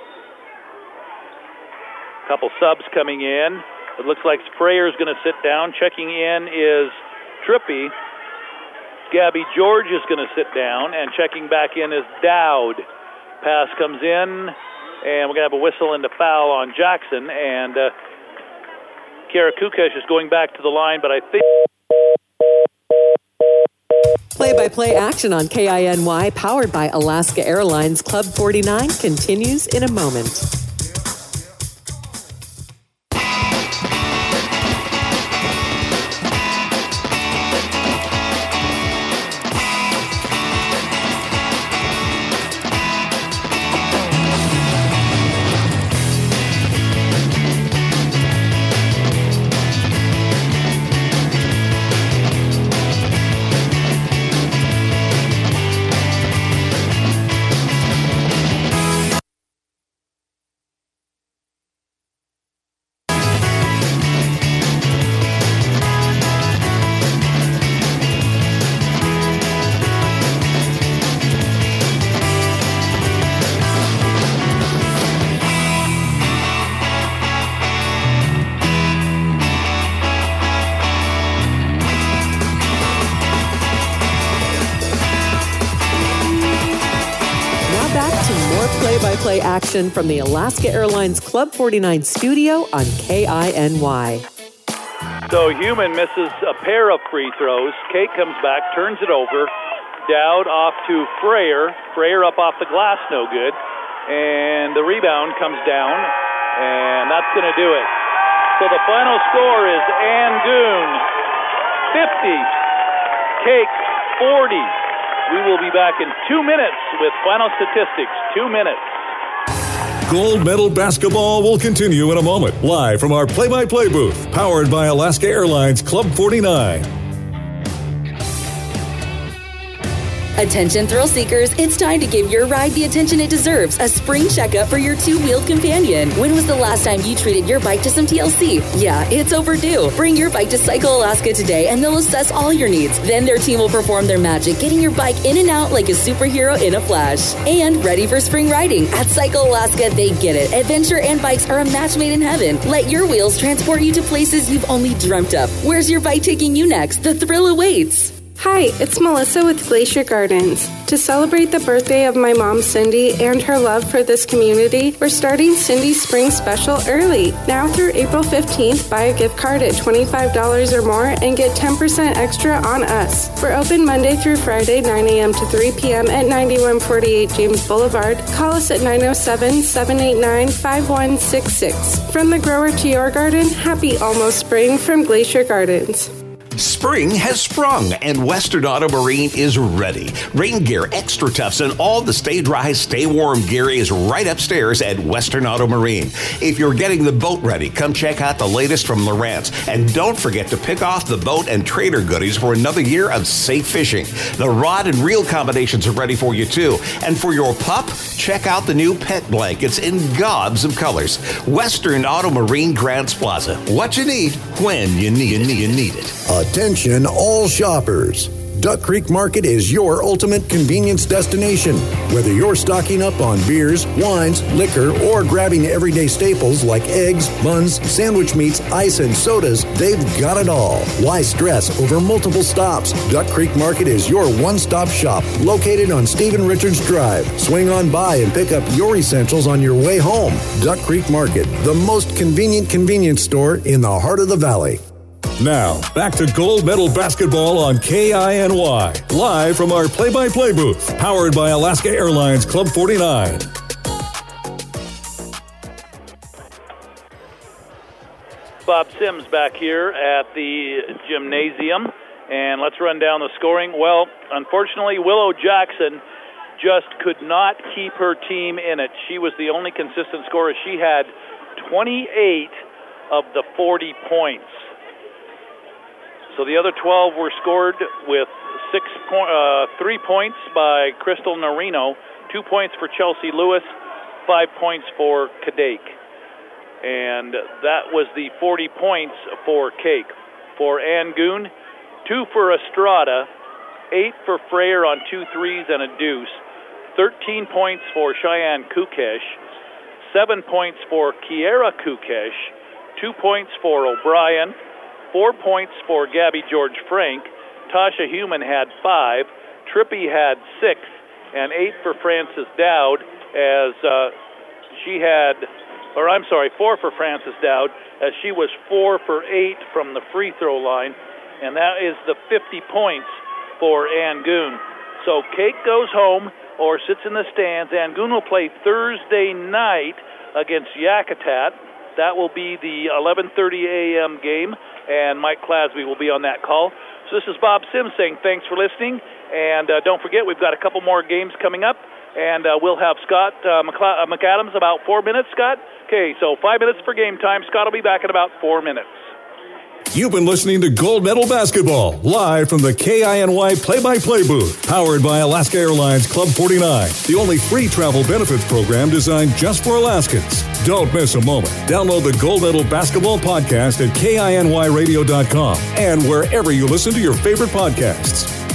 Couple subs coming in. It looks like Sprayer's going to sit down. Checking in is Trippy. Gabby George is going to sit down, and checking back in is Dowd. Pass comes in, and we're going to have a whistle and a foul on Jackson, and Kiera Kukesh is going back to the line, but I think... Play-by-play action on KINY, powered by Alaska Airlines Club 49, continues in a moment. Play-by-play action from the Alaska Airlines Club 49 studio on KINY. So Human misses a pair of free throws. Kate comes back, turns it over. Dowd off to Freyer. Freyer up off the glass, no good. And the rebound comes down, and that's going to do it. So the final score is Angoon 50, Cake 40. We will be back in 2 minutes with final statistics. 2 minutes. Gold medal basketball will continue in a moment. Live from our play-by-play booth, powered by Alaska Airlines Club 49. Attention thrill seekers, it's time to give your ride the attention it deserves. A spring checkup for your two-wheeled companion. When was the last time you treated your bike to some TLC? Yeah, it's overdue. Bring your bike to Cycle Alaska today and they'll assess all your needs. Then their team will perform their magic, getting your bike in and out like a superhero in a flash. And ready for spring riding. At Cycle Alaska, they get it. Adventure and bikes are a match made in heaven. Let your wheels transport you to places you've only dreamt of. Where's your bike taking you next? The thrill awaits. Hi, it's Melissa with Glacier Gardens. To celebrate the birthday of my mom, Cindy, and her love for this community, we're starting Cindy's Spring Special early. Now through April 15th, buy a gift card at $25 or more and get 10% extra on us. We're open Monday through Friday, 9 a.m. to 3 p.m. at 9148 James Boulevard. Call us at 907-789-5166. From the grower to your garden, happy almost spring from Glacier Gardens. Spring has sprung and Western Auto Marine is ready. Rain gear, extra toughs, and all the stay dry, stay warm gear is right upstairs at Western Auto Marine. If you're getting the boat ready, come check out the latest from Lowrance. And don't forget to pick off the boat and trailer goodies for another year of safe fishing. The rod and reel combinations are ready for you too. And for your pup, check out the new pet blankets in gobs of colors. Western Auto Marine Grants Plaza. What you need when you need it. Attention all shoppers. Duck Creek Market is your ultimate convenience destination. Whether you're stocking up on beers, wines, liquor, or grabbing everyday staples like eggs, buns, sandwich meats, ice, and sodas, they've got it all. Why stress over multiple stops? Duck Creek Market is your one-stop shop located on Stephen Richards Drive. Swing on by and pick up your essentials on your way home. Duck Creek Market, the most convenient convenience store in the heart of the valley. Now, back to Gold Medal Basketball on KINY, live from our play-by-play booth, powered by Alaska Airlines Club 49. Bob Sims back here at the gymnasium, and let's run down the scoring. Well, unfortunately, Willow Jackson just could not keep her team in it. She was the only consistent scorer. She had 28 of the 40 points. So the other 12 were scored with 3 points by Crystal Norino, 2 points for Chelsea Lewis, 5 points for Kadek. And that was the 40 points for Cake. For Angoon, 2 for Estrada, 8 for Freyer on 2 threes and a deuce, 13 points for Cheyenne Kukesh, 7 points for Kiera Kukesh, 2 points for O'Brien, 4 points for Gabby George Frank. Tasha Human had 5. Trippy had 6. And 8 for Frances Dowd as 4 for Frances Dowd as she was 4 for 8 from the free throw line. And that is the 50 points for Angoon. So Cake goes home or sits in the stands. Angoon will play Thursday night against Yakutat. That will be the 11:30 a.m. game, and Mike Clasby will be on that call. So this is Bob Sims saying thanks for listening, and don't forget we've got a couple more games coming up, and we'll have Scott McAdams about 4 minutes, Scott? Okay, so 5 minutes for game time. Scott will be back in about 4 minutes. You've been listening to Gold Medal Basketball, live from the KINY play-by-play booth, powered by Alaska Airlines Club 49, the only free travel benefits program designed just for Alaskans. Don't miss a moment. Download the Gold Medal Basketball podcast at KINYradio.com and wherever you listen to your favorite podcasts.